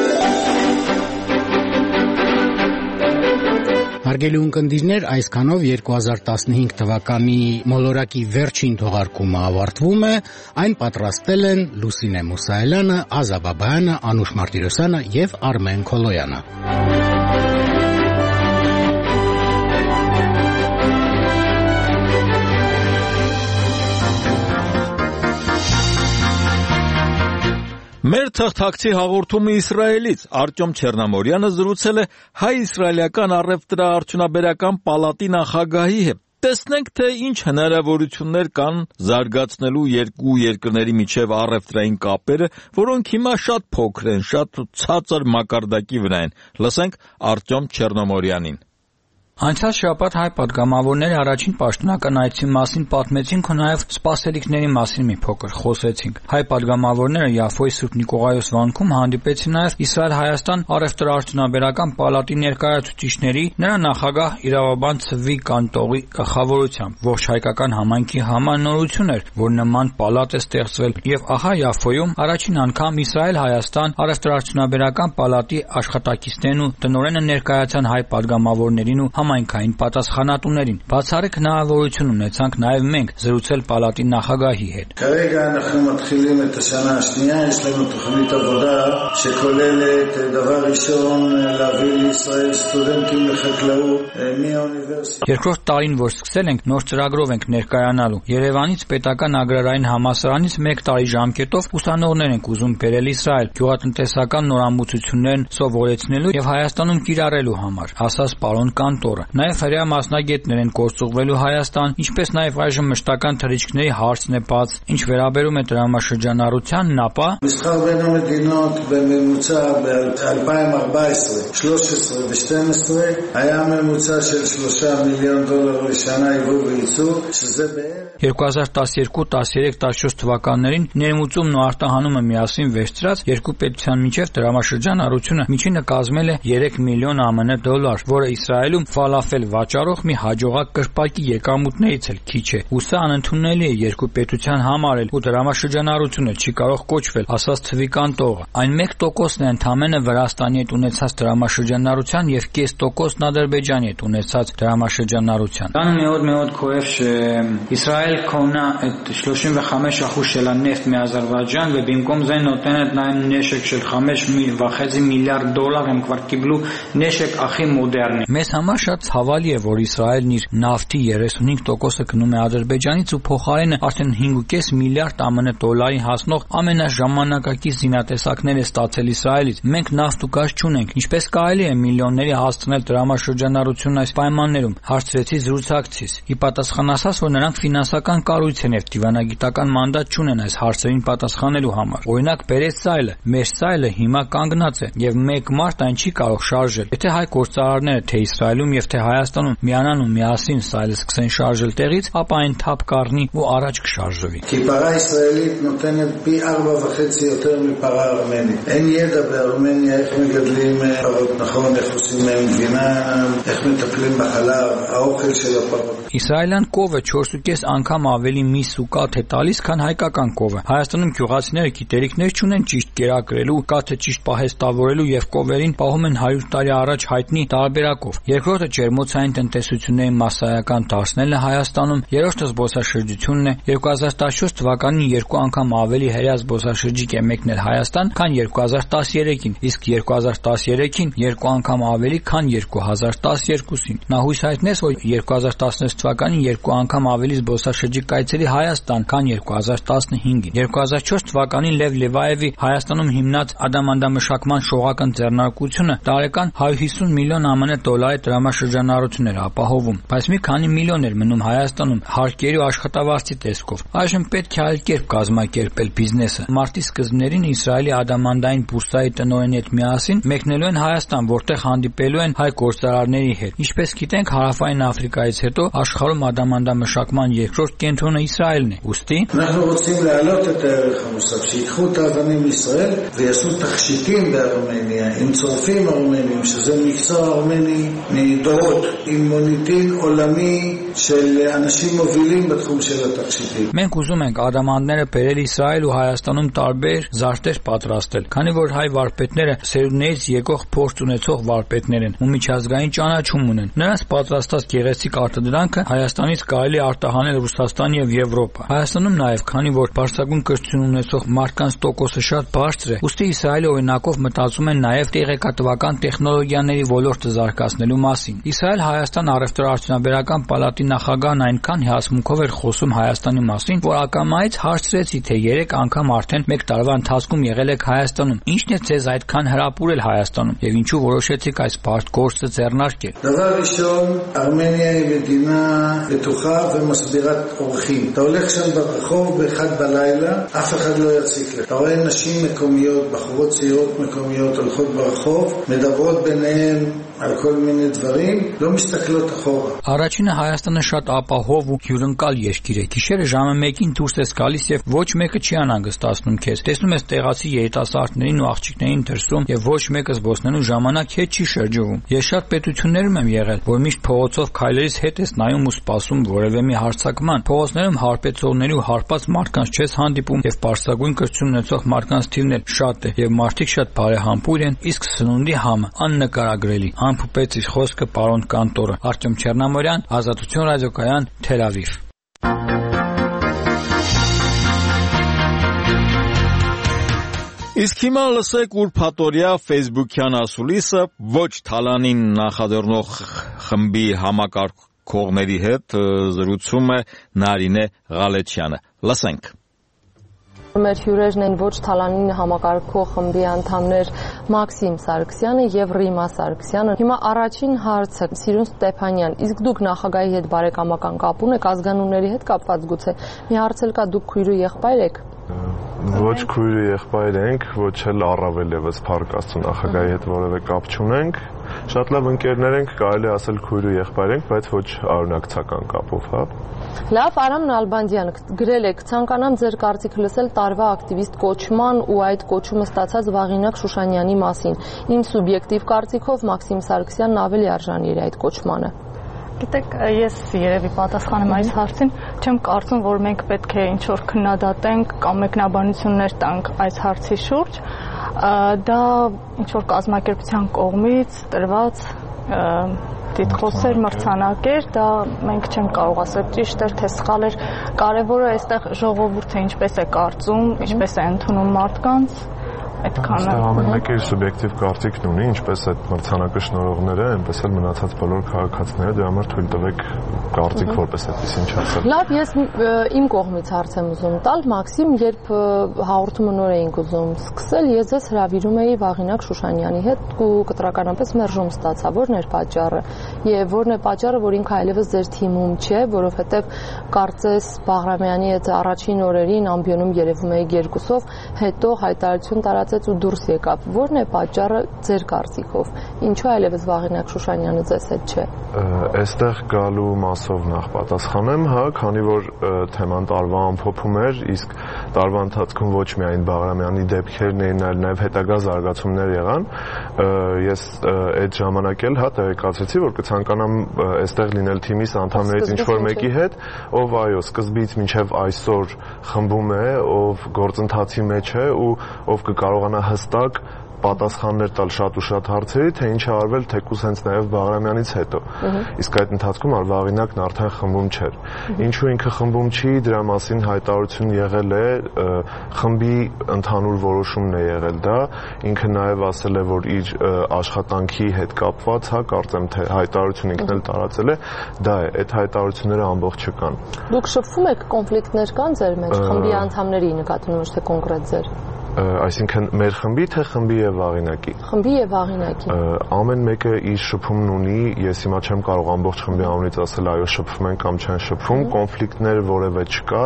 Հարգելի ունկնդիրներ, այսքանով երկու հազար տասնհինգ թվականի մոլորակի վերջին թողարկումը ավարտվում է, այն պատրաստել են Լուսինե Մուսայելյանը, Ազա Բաբայանը, Անուշ Մարտիրոսյանը եւ Արմեն Քոլոյանը։ Մեր թղթակցի հաղորդումը Իսրայելից Արտյոմ Չեռնամորյանը զրուցել է հայ-իսրայելական առևտրաարդյունաբերական պալատի նախագահի հետ։ տեսնենք, թե ինչ հնարավորություններ կան զարգացնելու երկու երկրների միջև առևտրային կապերը, որոնք հիմա շատ փոքր են, շատ ցածր մակարդակի վրա են։ Լսենք Արտյոմ Չեռնոմորյանին։ Անցյալ շաբաթ հայ պատգամավորները առաջին պաշտոնական այցի մասին պատմեցին, ու նաև սպասելիքների մասին մի փոքր խոսեցինք։ Հայ պատգամավորները Յաֆոյի Սուրբ Նիկողայոս վանքում հանդիպեցին նաև Իսրայել-Հայաստան առևտրաարդյունաբերական պալատի ներկայացուցիչների, նրա նախագահ իրավաբան Ցվի Կանտողի գլխավորությամբ։ Ողջ հայկական համայնքի համար նորություն էր, որ նման պալատ է ստեղծվել, եւ ահա Յաֆոյում առաջին անգամ Իսրայել-Հայաստան առևտրաարդյունաբերական պալատի աշխատակիցներն ու տնօրենը ներկայացան հայ պատգամավորներին ու համայնքային պատասխանատուներին։ Բացառիկ հնարավորություն ունեցանք նաև մենք զրուցել պալատի նախագահի հետ։ כרגע אנחנו מתחילים את השנה השנייה, יש לנו תוכנית עבודה שכוללת דבר ראשון להביא לישראל סטודנטים לחקלאות מהאוניברסיטה. Երկրորդ տարին, որ սկսել ենք, նոր ծրագրով ենք ներկայանալու։ Երևանից պետական agrarային համալսարանից մեկ տարի ժամկետով ուսանողներ ենք ուզում բերել Իսրայել գյուղատնտեսական նորամուծություններն սովորեցնելու եւ Հայաստանում կիրառելու համար, ասաց պարոն Կանտորը։ Նաև հրեա մասնագետներ են գործուղվելու Հայաստան, ինչպես նաև այժմ մշտական թռիչքների հարցն է բաց։ Ինչ վերաբերում է դրամաշրջանառությանն, ապա מסחר בין המדינות בממוצע ב-אלפיים וארבע עשרה, שלוש עשרה ו-שתים עשרה היה ממוצע של שלושה מיליון דולר לשנה יבוא וייצוא, שזה בערך երկու հազար տասներկու տասներեք տասնչորս թվականներին ներմուծումն ու արտահանումը միասին վերցրած երկու պետության միջև դրամաշրջանառությունը միջինը կազմել է երեք միլիոն ԱՄՆ դոլար, որը Իսրայելում ֆալաֆել վաճառող մի հաջողակ կրպակի եկամուտներից էլ քիչ է։ Ու սա անընդունելի է երկու պետության համար էլ, ու դրամաշրջանառությունը չի կարող կոչվել, ասաց Ցվի Կանտողը։ Այն մեկ տոկոսն է ընդամենը Վրաստանի հետ ունեցած դրամաշրջանառության եւ կես տոկոսն Ադրբեջանի հետ ունեցած դրամաշրջանառության։ Нам מאוד מאוד כואב שישראל קונה את שלושים וחמישה אחוז של הנפט מאזרבייג'ן ובמקום זה נותנת להם נשק של חמש וחצי מיליארד דולר, הם כבר קיבלו נשק הכי מודרני. Մեզ համար շատ ցավալի է, որ Իսրայելն իր նավթի երեսունհինգ տոկոսը գնում է Ադրբեջանից ու փոխարենը արդեն հինգ ու կես միլիարդ ԱՄՆ դոլարի հասնող ամենաժամանակակից զինատեսակներ է ստացել Իսրայելից։ Մենք նավթ ու գազ չունենք, ինչպես կարելի է միլիոնների հասցնել դրամաշրջանառությունն այս պայմաններում, հարցրեցի զրուցակցից։ Ի պատասխան ասաց, որ նրանք ֆինանսական կառույց են եւ դիվանագիտական մանդատ չունեն այս հարցերին պատասխանելու համար։ Օրինակ, բերեց սայլը, մեր սայլը հիմա կանգնած է եւ մեկ մարդ այն չի կարող շարժել։ Եթե հայ գործարարները թե Իսրայելում եւ թե Հայաստանում միանան ու միասին սայլը սկսեն շարժել տեղից, ապա այն թափ կառնի ու առաջ կշարժվի։ כפרה ישראלית נותנת פי ארבע וחצי יותר מפרה ארמנית. אין ידע בארמניה איך מגדלים פרות נכון, איך עושים מהם גבינה, איך מטפלים בחלב, האוכל של הפרות. Իսրայելյան կովը չորս ու կես անգամ ավելի միս ու կաթ է տալիս, քան հայկական կովը։ Հայաստանում գյուղացիները գիտելիքներ չունեն ճիշտ կերակրելու, կաթը ճիշտ պահեստավորելու եւ կովերին պահում են հարյուր տարի առաջ հայտնի տարբերակով։ Երկրորդը ջերմոցային տնտեսությունների մասսայական դարձնելն է Հայաստանում, երրորդը զբոսաշրջությունն է։ երկու հազար տասնչորս թվականին երկու անգամ ավելի հրեա զբոսաշրջիկ է մեկնել Հայաստան, քան երկու հազար տասներեքին, իսկ երկու հազար տասներեքին երկու անգամ ավելի, քան երկու հազար տասներկուսին։ Նա հույս հայտնեց, որ երկու հազար տասնհինգ թվականին երկու անգամ ավելի զբոսաշրջիկ կայցելի Հայաստան, քան երկու հազար տասնհինգին։ երկու հազար չորս թվականին Լև Լևաևի Հայաստանում հիմնած ադամանդամշակման շողական ձեռնարկությունը տարեկան հարյուր հիսուն միլիոն ԱՄՆ դոլարի դրամաշրջանառություն էր ապահովում, բայց մի քանի միլիոն էր մնում Հայաստանում հարկերի ու աշխատավարձի տեսքով։ Այժմ պետք է այլ կերպ կազմակերպել բիզնեսը։ Մարտի սկզբներին Իսրայելի ադամանդային բուրսայի տնօրենի հետ միասին մեկնելու են Հայաստան, որտեղ հանդիպելու են հայ գործարարների հետ։ Ինչպես գիտենք, Հարավային Աֆրիկայից հետո աշխարհում ադամանդամշակման երկրորդ կենտրոնը Իսրայելն է։ Ուստի אנחנו רוצים להעלות את הערך המוסף, שיקחו את האבנים לישראל ויעשו תכשיטים בארמניה עם צורפים ארמנים, שזה מקצוע ארמני מדורות, עם מוניטין עולמי של אנשים מובילים בתחום של התכשיטים. Մենք ուզում ենք ադամանդները բերել Իսրայել ու Հայաստանում տարբեր զարդեր պատրաստել, քանի որ հայ վարպետները սերունդներից եկող փորձ ունեցող վարպետներ են ու միջազգային ճանաչում ունեն։ Նրանց պատրաստած գեղեցիկ արտադրանքը Հայաստանից կարելի է արտահանել Ռուսաստան եւ Եվրոպա։ Հայաստանում նաեւ, քանի որ բարձրագույն կրթություն ունեցող մարդկանց տոկոսը շատ բարձր է, ուստի Իսրայելի օրինակով մտածում են նաեւ տեղեկատվական տեխնոլոգիաների ոլորտը զարգացնելու մասին։ Իսրայել-Հայաստան առևտրաարդյունաբերական պալատի Արցախի նախագահն այնքան հիասմունքով էր խոսում Հայաստանի մասին, որ ակամայից հարցրեցի, թե երեք անգամ արդեն մեկ տարվա ընթացքում եղել եք Հայաստանում, ինչն է ձեզ այդքան հրապուրել Հայաստանում եւ ինչու որոշեցիք այս բարդ գործը ձեռնարկել։ דבר ראשון, ארמניה היא מדינה בטוחה ומסבירת אורחים. אתה הולך שם ברחוב באחד בלילה, אף אחד לא יציק לך. אתה רואה נשים מקומיות, בחורות צעירות מקומיות הולכות ברחוב, מדברות ביניהן על כל מיני דברים, לא מסתכלות אחורה. Առաջինը Հայաստանը շատ ապահով ու հյուրընկալ երկիր է։ Գիշերը ժամը մեկին դուրս ես գալիս եւ ոչ մեկը չի անհանգստացնում քեզ։ Տեսնում ես տեղացի երիտասարդներին ու աղջիկներին դրսում եւ ոչ մեկը զբոսնելու ժամանակ հետ չի շրջվում։ Ես շատ պետություններում եմ եղել, որ միշտ փողոցով քայլելիս հետ ես նայում ու սպասում որևէ մի հարձակման։ Փողոցներում հարբեցողների ու հարբած մարդկանց չես հանդիպում եւ պարսագույն կրթություն ունեցող մարդկանց թիվն էլ շատ է եւ մարդիկ շատ բարեհամբույր են, իսկ սնունդի համը աննկարագրելի։ Ամփոփեց իր խոսքը պարոն Կանտորը։ Արտյոմ Չեռնամորյան, Ազատություն ռադիոկայան, Թել Ավիվ։ Իսկ հիմա լսեք ուրփաթորյա Facebook-յան ասուլիսը ոչ թալանին նախաձեռնող խմբի համակարգողների հետ զրուցում է Նարինե Ղալեչյանը։ Լսենք։ Մեր հյուրերն են ոչ թալանին համակարգող խմբի անդամներ Մաքսիմ Սարգսյանը եւ Ռիմա Սարգսյանը։ Հիմա առաջին հարցը Սիրուն Ստեփանյան, իսկ դուք նախագահի հետ բարեկամական կապ ունեք, ազգանունների հետ կապված գուցե։ Մի հարց էլ կա, դուք քույր ու եղբայր եք։ Ոչ քույր ու եղբայր ենք, ոչ էլ առավել եւս Փառք Աստծո նախագահի հետ որևէ կապ չունենք։ Շատ լավ ընկերներ ենք, կարելի ասել քույր ու եղբայր ենք, բայց ոչ արունակցական կապով, հա։ Լավ, Արամ Նալբանդյան, գրել եք, ցանկանամ ձեր կարծիքը լսել տարվա ակտիվիստ կոչման ու այդ կոչումը ստացած Վաղինակ Շուշանյանի մասին։ Իմ սուբյեկտիվ կարծիքով Մաքսիմ Սարգսյանն ավելի արժանի էր այդ կոչմանը։ Գիտեք, ես երևի պատասխանեմ այս հարցին, չեմ կարծում, որ մենք պետք է ինչ-որ քննադատենք կամ մեկնաբանություններ տանք այս հարցի շուրջ, դա ինչ-որ կազմակերպության կողմից տրված դիտխոսեր մրցանակ էր, դա մենք չենք կարող ասել ճիշտ էր, թե սխալ էր, կարևորը այստեղ ժողովուրդը ինչպես է կարծում, ինչպես է ընդունում մարդկանց, այդքանը։ Այստեղ ամեն մեկը իր սուբյեկտիվ կարծիքն ունի, ինչպես այդ մրցանակը շնորհողները, այնպես էլ մնացած բոլոր քաղաքացիները, դրա համար թույլ տվեք կարծիք որպես այդպես ինչ ասել։ Լավ, ես իմ կողմից հարց եմ ուզում տալ, Մաքսիմ, երբ հաղորդումը նոր էինք ուզում սկսել, ես ձեզ հրավիրում էի Վաղինակ Շուշանյանի հետ ու կտրականապես մերժում ստացա, որն էր պատճառը։ Եվ որն է պատճառը, որ ինքը այլևս ձեր թիմում չէ, որովհետև կարծես Բաղրամյանի հետ առաջին օրերին ամբիոնում երևում էիք երկուսով, հետո հայտարարություն տարածեց ու դուրս եկավ։ Որն է պատճառը ձեր կարծիքով։ Ինչու այլևս Վաղինակ Շուշանյանը ձեզ հետ չէ։ Այստեղ գալու մասով նախ պատասխանեմ, հա, քանի որ թեման տարվա ամփոփում էր, իսկ տարվա ընթացքում ոչ միայն Բաղրամյանի դեպքերն էին, այլ նաև հետագա զարգացումներ եղան, ես այդ ժամանակ էլ հա տեղեկացրեցի, որ կցանկանամ այստեղ լինել թիմիս անդամներից ինչ-որ մեկի հետ, ով այո, սկզբից մինչև այսօր խմբում է, ով գործընթացի մեջ է ու ով կկարողանա հստակ պատասխաններ տալ շատ ու շատ հարցերի, թե ինչ է արվել թեկուզ հենց նաև Բաղրամյանից հետո։ Իսկ այդ ընթացքում Վաղինակն արդեն խմբում չէր։ Ինչու ինքը խմբում չի, դրա մասին հայտարարություն եղել է, խմբի ընդհանուր որոշումն է եղել դա, ինքը նաև ասել է, որ իր աշխատանքի հետ կապված, հա, կարծեմ թե հայտարարություն ինքն էլ տարածել է, դա է, այդ հայտարարությունները ամբողջ չկան։ Դուք շփվում եք, կոնֆլիկտներ կան ձեր մեջ, խմբի անդամների նկատի ունի, թե կոնկրետ ձեր։ Այսինքն մեր խմբի թե խմբի եւ Վաղինակի։ Խմբի եւ Վաղինակի։ Ամեն մեկը իր շփումն ունի, ես հիմա չեմ կարող ամբողջ խմբի անունից ասել այո շփվում են կամ չեն շփվում, կոնֆլիկտներ որևէ չկա,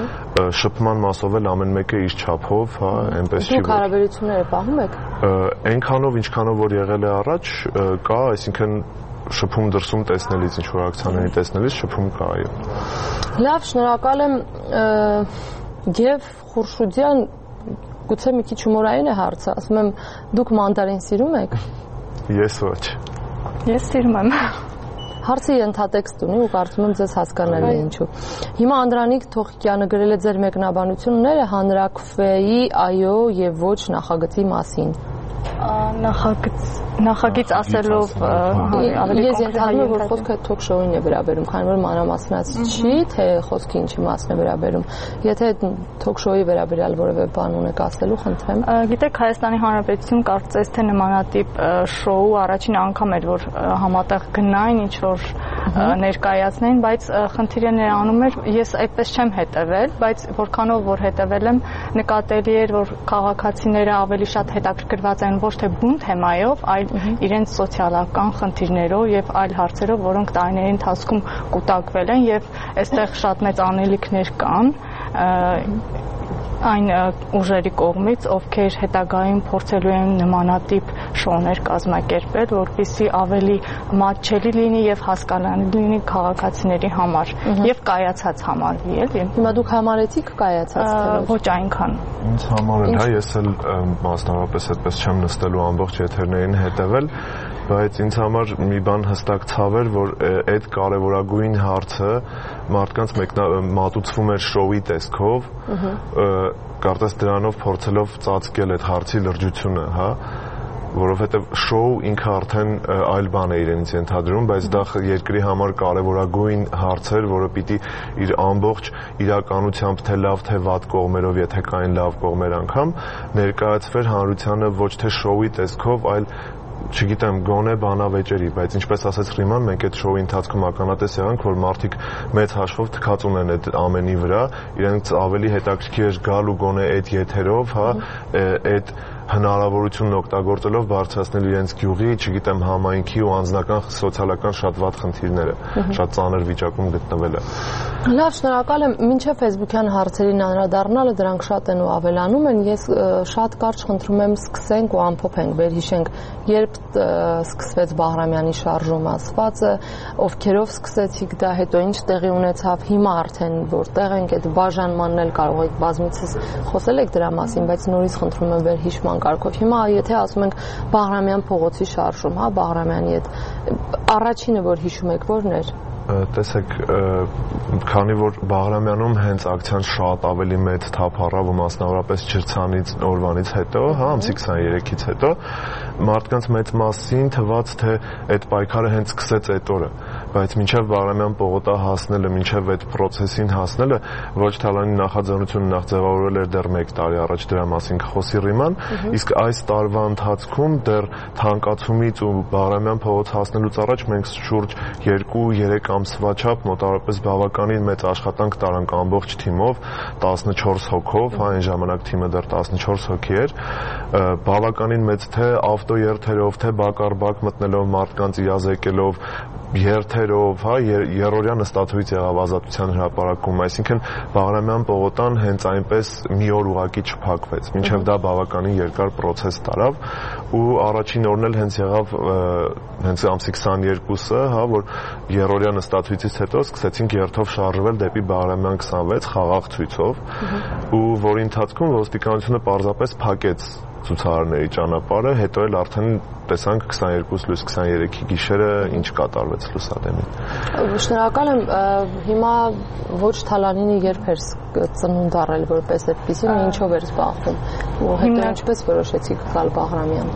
շփման մասով էլ ամեն մեկը իր չափով, հա, այնպես չի։ Դուք հարաբերությունները պահում եք։ Այնքանով ինչքանով որ եղել է առաջ կա, այսինքն շփում դրսում տեսնելիս, ինչ որ ակցիաների տեսնելիս շփում կա, այո։ Լավ, շնորհակալ եմ Գև Խուրշուդյան, գուցե մի քիչ հումորային է հարցը, ասում եմ, դուք մանդարին սիրում եք։ Ես ոչ։ Ես սիրում եմ։ Հարցը ենթատեքստ ունի ու կարծում եմ ձեզ հասկանալի է ինչու։ Հիմա Անդրանիկ Թոխիկյանը գրել է ձեր մեկնաբանությունները հանրաքվեի այո եւ ոչ նախագծի մասին։ Նախագիծ նախագիծ ասելով ավելի ես ենթադրում եմ, որ խոսքը թոք-շոուին է վերաբերում, քանի որ մանրամասնացի չի, թե խոսքի ինչի մասն է վերաբերում։ Եթե թոք-շոուի վերաբերյալ որևէ բան ունեք ասելու, խնդրեմ։ Գիտեք, Հայաստանի Հանրապետություն կարծես թե նմանատիպ շոու առաջին անգամ էր, որ համատեղ գնային ինչ որ ներկայացնեին, բայց խնդիրը նրանում էր, ես այդպես չեմ հետևել, բայց որքանով որ հետևել եմ, նկատելի էր, որ քաղաքացիները ավելի շատ հետաքրքրված են ոչ թե բուն թեմայով, այլ իրենց սոցիալական խնդիրներով եւ այլ հարցերով, որոնք տարիների ընթացքում կուտակվել են եւ այստեղ շատ մեծ անելիքներ կան այն ուժերի կողմից, ովքեր հետագայում փորձելու են նմանատիպ շոուներ կազմակերպել, որպեսզի ավելի մատչելի լինի եւ հասկանալի լինի քաղաքացիների համար եւ կայացած համարվի, էլի։ Հիմա դուք համարեցիք կայացած թե ոչ այնքան։ Ինձ համար էլ, հա, ես էլ մասնավորապես այդպես չեմ նստելու ամբողջ եթերներին հետևել, բայց ինձ համար մի բան հստակ ցավ էր, որ այդ կարևորագույն հարցը մարդկանց մատուցվում էր շոուի տեսքով, կարծես դրանով փորձելով ծածկել այդ հարցի լրջությունը, հա, որովհետև շոու ինքը արդեն այլ բան է իրենից ենթադրում, բայց դա երկրի համար կարևորագույն հարց էր, որը պիտի իր ամբողջ իրականությամբ թե լավ թե վատ կողմերով, եթե կային լավ կողմեր անգամ, ներկայացվեր հանրությանը ոչ թե շոուի տեսքով, այլ չգիտեմ, գոնե բանավեճերի, բայց ինչպես ասաց Ռիման, մենք այդ շոուի ընթացքում ականատես եղանք, որ մարդիկ մեծ հաշվով թքած ունեն այդ ամենի վրա, իրենց ավելի հետաքրքիր էր գալ ու գոնե այդ եթերով, հա, այդ հնարավորությունն օգտագործելով բարձրացնել իրենց գյուղի, չգիտեմ, համայնքի ու անձնական սոցիալական շատ վատ խնդիրները, շատ ծանր վիճակում գտնվելը։ Լավ, շնորհակալ եմ, մինչև ֆեյսբուքյան հարցերին անդրադառնալը, դրանք շատ են ու ավելանում են, ես շատ կարճ խնդրում եմ սկսենք ու ամփոփենք, վերհիշենք, երբ սկսվեց Բաղրամյանի շարժումը ասվածը, ովքերով սկսեցիք դա, հետո ինչ տեղի ունեցավ, հիմա արդեն որտեղ ենք, այդ բաժանմանն էլ կարող եք բազմիցս խոսել եք դրա մասին, բայց նորից խնդրում եմ վերհիշման կարգով։ Հիմա եթե ասում ենք Բաղրամյան փողոցի շարժում, հա, Բաղրամյանի այդ առաջինը որ հիշում եք որն էր։ Տեսեք, քանի որ Բաղրամյանում հենց ակցիան շատ ավելի մեծ թափ առավ ու մասնավորապես Ջրցանից օրվանից հետո, հա, ամսի քսաներեքից հետո, մարդկանց մեծ մասին թվաց, թե այդ պայքարը հենց սկսեց այդ օրը, բայց մինչև Բաղրամյան պողոտա հասնելը, մինչև այդ process-ին հասնելը, ոչ Թալանի նախաձեռնությունը նախ ձևավորվել էր դեռ մեկ տարի առաջ, դրա մասին կխոսի Ռիման, իսկ այս տարվա ընթացքում դեռ թանկացումից ու Բաղրամյան փողոց հասնելուց առաջ մենք շուրջ երկու-երեք ամսվա չափ մոտավորապես բավականին մեծ աշխատանք տարանք ամբողջ թիմով, տասնչորս հոգով, հա, այն ժամանակ թիմը դեռ տասնչորս հոգի էր, բավականին մեծ թե ավտոերթերով, թե բակ-առ-բակ մտնելով մարդկանց իրազեկելով, երթերով, հա, երրորդյա նստաթուից եղավ Ազատության հրապարակում, այսինքն Բաղրամյան պողոտան հենց այնպես մի օր ուղակի չփակվեց, մինչև դա բավականին երկար process տարավ ու առաջին օրն էլ հենց եղավ հենց ամսի քսաներկուսը, հա, որ երրորդյա նստաթույցից հետո սկսեցինք երթով շարժվել դեպի Բաղրամյան քսանվեց խաղաղ ցույցով ու որի ընթացքում ոստիկանությունը պարզապես փակեց ցուցարարների ճանապարհը, հետո էլ արդեն տեսանք քսաներկուս լույս քսաներեքի գիշերը ինչ կատարվեց Լուսադեմին։ Շնորհակալ եմ, հիմա ոչ Թալանինը երբ էր ծնունդ առել որպես այդպեսին, ինչով էր զբաղվում ու հետո ինչպես որոշեցիք գալ Բաղրամյան։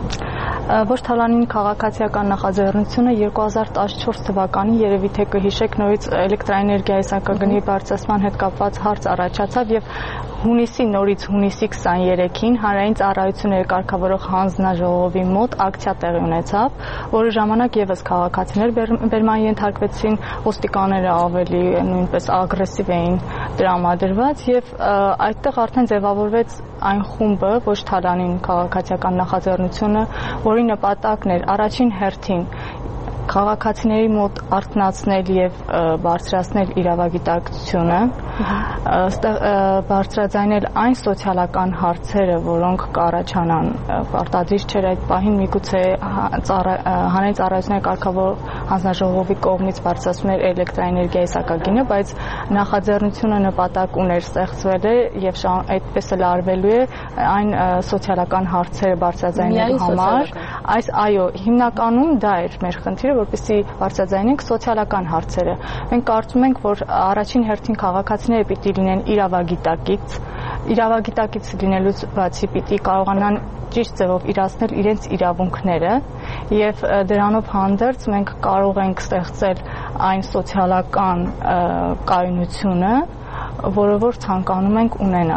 Ոչ Թալանինի քաղաքացիական նախաձեռնությունը երկու հազար տասնչորս թվականին երևի թե կհիշեք նորից էլեկտրաէներգիայի սակագնի բարձրացման հետ կապված հարց առաջացավ եւ հունիսի նորից հունիսի քսաներեքին հանրային ծառայությունների կարգավորող հանձնաժողովի մոտ ակցիա տեղի ունեցավ, որի ժամանակ եւս քաղաքացիներ բերման ենթարկվեցին, ոստիկանները ավելի նույնպես ագրեսիվ էին տրամադրված եւ այդտեղ արդեն ձևավորվեց այն խումբը, ոչ Թալանին քաղաքացիական նախաձեռնությունը, որի նպատակն էր առաջին հերթին քաղաքացիների մոտ արթնացնել եւ բարձրացնել իրավագիտակցությունը, բարձրաձայնել այն սոցիալական հարցերը, որոնք կառաջանան, պարտադիր չէր այդ պահին միգուցե հանրային ծառայությունների կարգավորող հանձնաժողովի կողմից բարձրացում էր էլեկտրաէներգիայի սակագինը, բայց նախաձեռնությունը նպատակ ուներ ստեղծվել է եւ այդպես էլ արվելու է այն սոցիալական հարցերը բարձրաձայնելու համար։ Այս այո, հիմնականում դա էր մեր խնդիրը, որպեսզի բարձրաձայնենք սոցիալական հարցերը։ Մենք կարծում ենք, որ առաջին հերթին քաղաքացիները պիտի լինեն իրավագիտակից, իրավագիտակից լինելուց բացի պիտի կարողանան ճիշտ ձևով իրացնել իրենց իրավունքները եւ դրանով հանդերձ մենք կարող ենք ստեղծել այն սոցիալական կայունությունը, որը որ ցանկանում ենք ունենալ։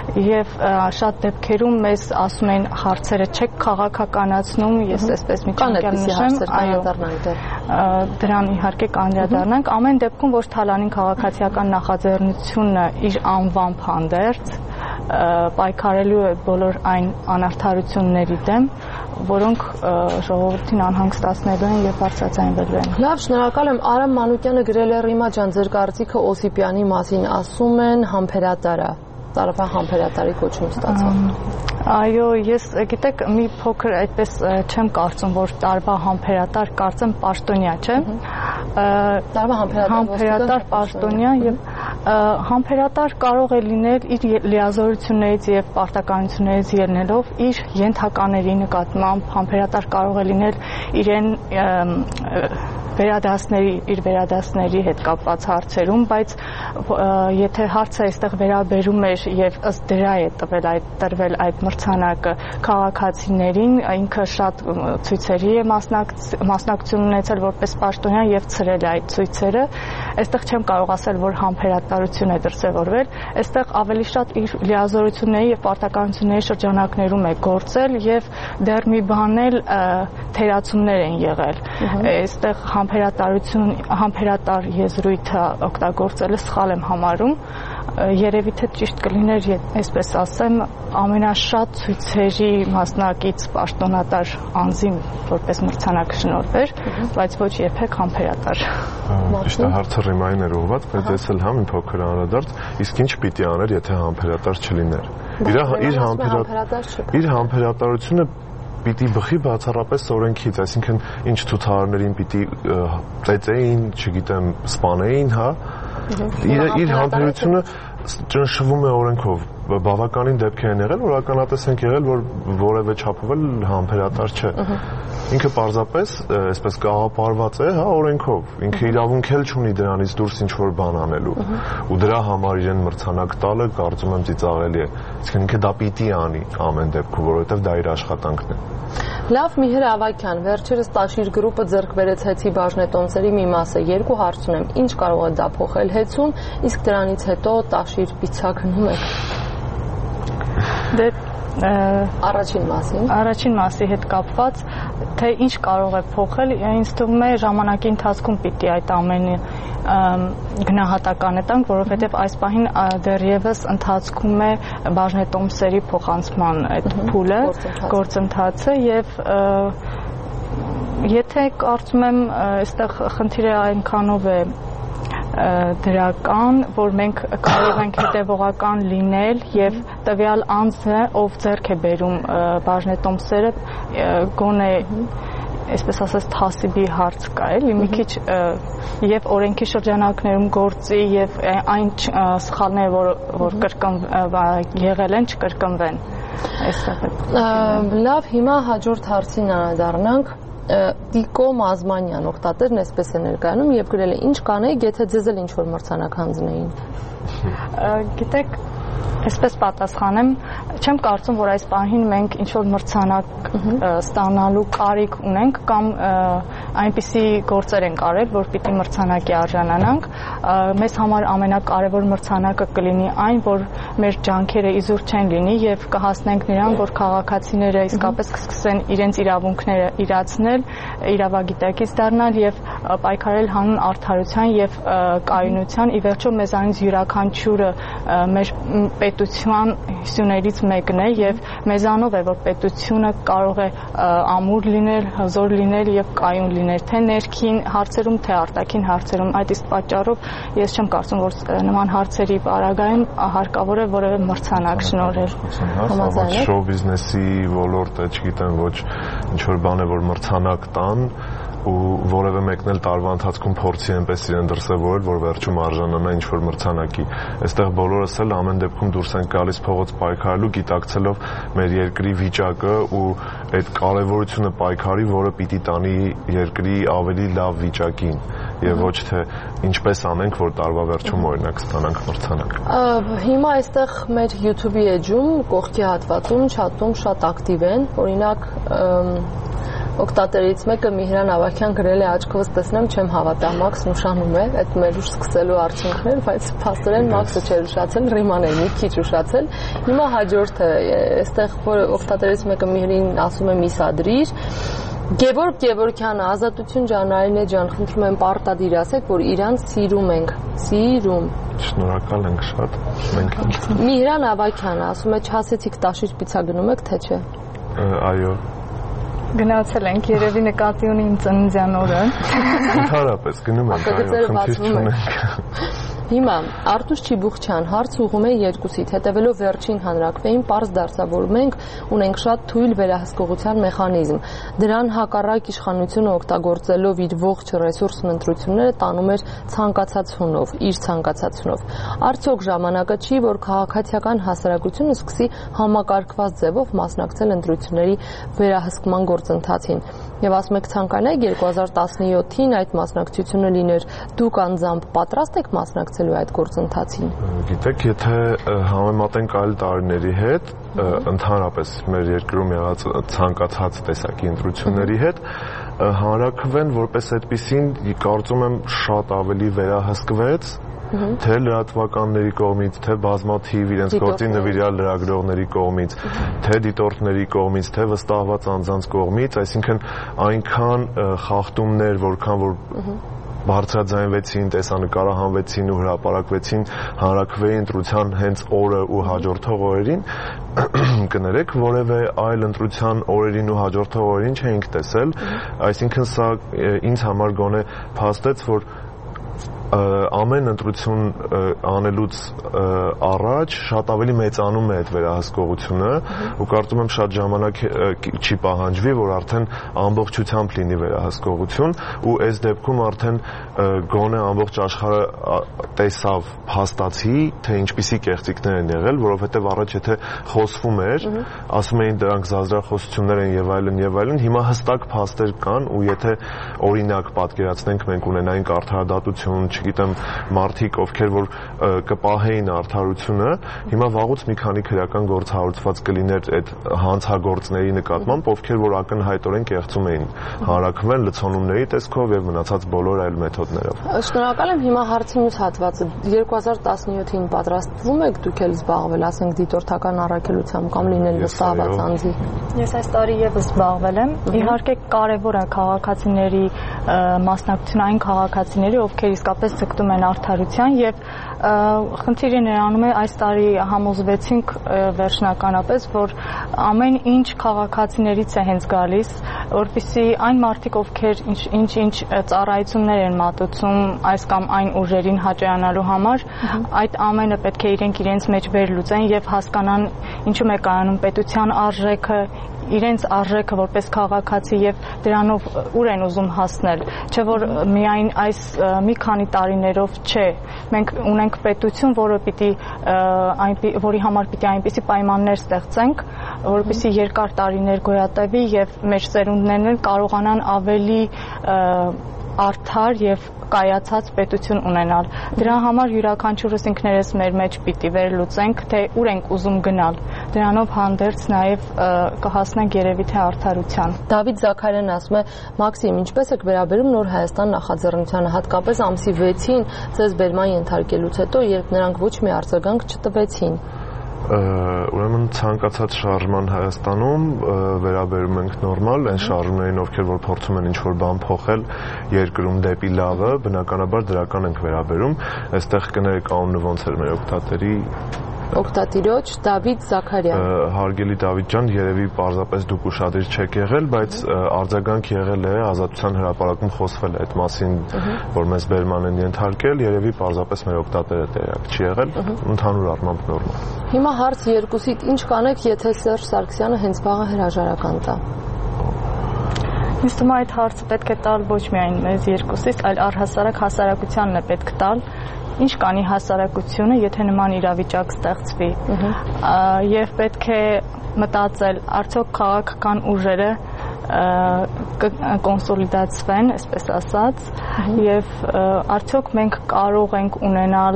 եւ շատ դեպքերում մեզ ասում են հարցերը չեք քաղաքականացնում, ես այսպես միջանկյալ նշեմ, այո, դրան իհարկե կանդրադառնանք, ամեն դեպքում որ Թալանին քաղաքացիական նախաձեռնությունը իր անվամբ հանդերձ պայքարելու է բոլոր այն անարդարությունների դեմ, որոնք ժողովրդին անհանգստացնելու են եւ բարձրաձայնվելու են։ Լավ, շնորհակալ եմ։ Արամ Մանուկյանը գրել է Ռիմա ջան, ձեր կարծիքը Օսիպյանի մասին, ասում են համբերատարը, տարվա համբերատարի կոչում ստացավ։ Այո, ես գիտեք, մի փոքր այդպես չեմ կարծում, որ տարվա համբերատար, կարծեմ պաշտոնյա, չէ՞։ Տարվա համբերատար պաշտոնյա եւ համբերատար կարող է լինել իր լիազորություններից եւ պարտականություններից ելնելով իր ենթակաների նկատմամբ, համբերատար կարող է լինել իրեն վերադասների իր վերադասների հետ կապված հարցերում, բայց եթե հարցը այստեղ վերաբերում էր եւ ըստ դրա է տվել այդ տրվել այդ մրցանակը քաղաքացիներին, ինքը շատ ցույցերի է մասնակցություն ունեցել որպես պաշտոնյա եւ ցրել այդ ցույցերը, այստեղ չեմ կարող ասել, որ համբերատարություն է դրսեւորվել, այստեղ ավելի շատ իր լիազորությունների եւ պարտականությունների շրջանակներում է գործել եւ դեռ մի բան էլ թերացումներ են եղել, այստեղ համբերատարություն, համբերատար եզրույթը օգտագործելը սխալ եմ համարում, երևի թե ճիշտ կլիներ, այսպես ասեմ, ամենաշատ ցույցերի մասնակից պաշտոնատար անձին որպես մրցանակ շնորհվեր, բայց ոչ երբեք համբերատար։ Ճիշտ է, հարցը Ռիմային էր ուղղված, բայց ես էլ համ մի փոքր անդրադարձ, իսկ ինչ պիտի աներ, եթե համբերատար չլիներ։ Իր համբերատարությունը պիտի բխի բացառապես օրենքից, այսինքն ինչ ցուցարարներին պիտի ծեծեին, չգիտեմ, սպանեին, հա։ Իր համբերությունը ճնշվում է օրենքով, բավականին դեպքեր են եղել, որ ականատես ենք եղել, որ որևէ չափով էլ համբերատար չէ։ Ինքը պարզապես այսպես կաղապարված է, հա, օրենքով։ Ինքը իրավունք էլ չունի դրանից դուրս ինչ-որ բան անելու։ Ու դրա համար իրեն մրցանակ տալը կարծում եմ ծիծաղելի է։ Իսկն ինքը դա պիտի անի ամեն դեպքում, որովհետև դա իր աշխատանքն է։ Լավ, Միհր Ավագյան, վերջերս Տաշիր գրուպը ձեռք բերեց հեծի բաժնետոմսերի մի մասը։ Երկու հարց ունեմ, ինչ կարող է դա փոխել հեծում, իսկ դրանից հետո Տաշիր պիցակնում եք։ Դե Առաջին մասին Առաջին մասի հետ կապված, թե ինչ կարող է փոխել, ինձ թվում է ժամանակի ընթացքում պիտի այդ ամենը գնահատականը տանք, որովհետև այս պահին դեռևս ընթացքում է բաժնետոմսերի փոխանցման այդ փուլը, գործընթացը եւ եթե կարծում եմ այստեղ խնդիրը այնքանով է դրական, որ մենք կարող ենք հետևողական լինել եւ տվյալ անձը, ով ձեռք է բերում բաժնետոմսերը, գոնե այսպես ասած թասիբի հարց կա, էլի մի քիչ եւ օրենքի շրջանակներում գործի եւ այն սխալները, որ որ կրկն եղել են, չկրկնվեն։ Այստեղ լավ, հիմա հաջորդ հարցին անդառնանք։ Տիկո Մազմանյան օգտատերն այսպես է ներկայանում եւ գրել է. ինչ կանեիք, եթե ձեզ էլ ինչ-որ մրցանակ հանձնեին։ Գիտեք, այսպես պատասխանեմ, չեմ կարծում, որ այս պահին մենք ինչ-որ մրցանակ ստանալու կարիք ունենք կամ այնպիսի գործեր ենք արել, որ պիտի մրցանակի արժանանանք։ Մեզ համար ամենակարևոր մրցանակը կլինի այն, որ մեր ջանքերը իզուր չեն լինի եւ կհասնենք նրան, որ քաղաքացիները իսկապես կսկսեն իրենց իրավունքները իրացնել, իրավագիտակից դառնալ եւ պայքարել հանուն արդարության եւ կայունության։ Ի վերջո մեզանից յուրաքանչյուրը մեր պետության հյուսներից մեկն է եւ մեզանով է, որ պետությունը կարող է ամուր լինել, հզոր լինել եւ կայուն լինել, թե ներքին հարցերում, թե արտաքին հարցերում։ Այդ իսկ պատճառով ես չեմ կարծում, որ նման հարցերի պարագայում հարկավոր է որևէ մրցանակ շնորհել։ Համաձայն եք։ Շոու բիզնեսի ոլորտը, չգիտեմ, ոչ ինչ որ բան է, որ մրցանակ տան ու որևէ մեկն էլ տարվա ընթացքում փորձի այնպես իրեն դրսևորել, որ վերջում արժանանա ինչ-որ մրցանակի։ Այստեղ բոլորս էլ ամեն դեպքում դուրս են գալիս փողոց պայքարելու, գիտակցելով մեր երկրի վիճակը ու այդ կարևորությունը պայքարի, որը պիտի տանի երկրի ավելի լավ վիճակին եւ ոչ թե ինչպես անենք, որ տարվա վերջում օրինակ ստանանք մրցանակ։ Հիմա այստեղ մեր YouTube-ի էջում կողքի հատվածում, չաթում շատ ակտիվ են, օրինակ օգտատերից մեկը Միհրան Ավագյան գրել է աչքովս տեսնեմ չեմ հավատա Մաքսն ուշանում է այդ մեր ուշ սկսելու արդյունքներ, բայց փաստորեն Մաքսը չէր ուշացել, Ռիման էր մի քիչ ուշացել։ Հիմա հաջորդը, այստեղ որ օգտատերից մեկը Միհրին ասում է միսադրիր, Գևորգ Գևորգյանը, Ազատություն ջան, Արինե ջան, խնդրում եմ պարտադիր ասեք, որ իրանց սիրում ենք, սիրում։ Շնորհակալ ենք շատ։ Մենք Միհրան Ավագյանը ասում է չասեցիք տաշիր պիցա գնում եք, թե չէ։ Այո։ Գնացել ենք, երևի նկատի ունի իմ ծննդյան օրը։ Ընդհանրապես գնում ենք, այո, խնդիր չունենք։ Հիմա Արտուշ Չիբուխչյան հարց ուղում է երկուսիդ, հետևելով վերջին հանրակրվեին պարզ դարձավ, որ մենք ունենք շատ թույլ վերահսկողության մեխանիզմ։ Դրան հակառակ իշխանությունը օգտագործելով իր ողջ ռեսուրսն ընտրությունները տանում էր ցանկացած հունով, իր ցանկացած հունով։ Արդյոք ժամանակը չի, որ քաղաքացիական հասարակությունը սկսի համակարգված ձևով մասնակցել ընտրությունների վերահսկման գործընթացին։ Եվ ասում եք ցանկանայիք երկու հազար տասնյոթին այդ մասնակցությունը լիներ, դուք անձամբ պատրաստ եք մասնակցելու այդ գործընթացին։ Գիտեք, եթե համեմատենք այլ տարիների հետ, ընդհանրապես մեր երկրում եղած ցանկացած տեսակի ընտրությունների հետ, հանրաքվեն որպես այդպիսին կարծում եմ շատ ավելի վերահսկվեց թե լրատվականների կողմից, թե բազմաթիվ իրենց գործի նվիրյալ լրագրողների կողմից, թե դիտորդների կողմից, թե վստահված անձանց կողմից, այսինքն այնքան խախտումներ, որքան որ բարձրաձայնվեցին, տեսանկարահանվեցին ու հրապարակվեցին հանրաքվեի ընտրության հենց օրը ու հաջորդող օրերին, կներեք, որևէ այլ ընտրության օրերին ու հաջորդող օրերին չէինք տեսել, այսինքն սա ինձ համար գոնե փաստեց, որ ամեն ընտրություն անելուց առաջ շատ ավելի մեծանում է այդ վերահսկողությունը ու կարծում եմ շատ ժամանակ չի պահանջվի, որ արդեն ամբողջությամբ լինի վերահսկողություն ու այս դեպքում արդեն գոնե ամբողջ աշխարհը տեսավ, փաստացի, թե ինչպիսի կեղծիքներ են եղել, որովհետև առաջ եթե խոսվում էր, ասում էին դրանք զազրախոսություններ են եւ այլն եւ այլն, հիմա հստակ փաստեր կան ու եթե օրինակ պատկերացնենք մենք ունենայինք արդարադատություն, չգիտեմ, մարդիկ, ովքեր որ կպահեին արդարությունը, հիմա վաղուց մի քանի քրեական գործ հարուցված կլիներ այդ հանցագործների նկատմամբ, ովքեր որ ակնհայտորեն կեղծում էին հանրաքվեն լցոնումների տեսքով եւ մնացած բոլոր այլ մեթոդներով։ Շնորհակալ եմ, հիմա հարցի մյուս հատվածը երկու հազար տասնյոթին պատրաստվում եք դուք էլ զբաղվել, ասենք դիտորդական առաքելությամբ կամ լինել վստահված անձի։ Ես այս տարի եւս զբաղվել եմ։ Իհարկե կարեւոր է քաղաքացիների մասնակցությունը, այն քաղաքացիների, ովքեր իսկապես ձգտում են արդարության եւ խնդիրը նրանում է այս տարի համոզվեցինք վերջնականապես, որ ամեն ինչ քաղաքացիներից է հենց գալիս, որպեսզի այն մարդիկ, ովքեր ինչ-ինչ ծառայություններ են մատուցում այս կամ այն ուժերին հաճայանալու համար, այդ ամենը պետք է իրենք իրենց մեջ վերլուծեն եւ հասկանան ինչու է կայանում պետության արժեքը, իրենց արժեքը որպես քաղաքացի եւ դրանով ուր են ուզում հասնել, չէ որ միայն այս մի քանի տարիներով չէ, մենք ունենք պետություն, որը պիտի որի համար պիտի այնպիսի պայմաններ ստեղծենք, որպեսզի երկար տարիներ գոյատևի եւ մեր ծերունդներն կարողանան ավելի արդար եւ կայացած պետություն ունենալ։ Դրա համար յուրաքանչյուրս ինքներս մեր մեջ պիտի վերլուծենք, թե ուր ենք ուզում գնալ։ Դրանով հանդերձ նաեւ կհասնենք երևի թե արդարության։ Դավիթ Զաքարյանն ասում է. «Մաքսիմ, ինչպես եք վերաբերում Նոր Հայաստան նախաձեռնությանը, հատկապես ամսի վեցին ձեզ բերման ենթարկելուց հետո, երբ նրանք ոչ մի արձագանք չտվեցին»։ Ուրեմն ցանկացած շարժման Հայաստանում վերաբերում ենք նորմալ, այն շարժումներին, ովքեր որ փորձում են ինչ-որ բան փոխել երկրում դեպի լավը, բնականաբար դրական ենք վերաբերում։ Այստեղ կներեք անունը ոնց էր մեր օգտատերի Օգտատիրոջ Դավիթ Զաքարյան։ Հարգելի Դավիթ ջան, երևի պարզապես դուք ուշադիր չեք եղել, բայց արձագանք եղել է, Ազատության հրապարակում խոսվել է այդ մասին, որ մեզ բերման են ենթարկել, երևի պարզապես մեր օգտատերը տեղյակ չի եղել, ընդհանուր առմամբ նորմալ։ Հիմա հարց երկուսիդ, ինչ կանեք, եթե Սերժ Սարգսյանը հենց վաղը հրաժարական տա։ Ինձ թվում է այդ հարցը պետք է տալ ոչ միայն մեզ երկուսից, այլ առհասարակ հասարակությանն է պետք տալ։ Ինչ կանի հասարակությունը, եթե նման իրավիճակ ստեղծվի, եւ պետք է մտածել, արդյոք քաղաքական ուժերը կկոնսոլիդացվեն, այսպես ասած, եւ արդյոք մենք կարող ենք ունենալ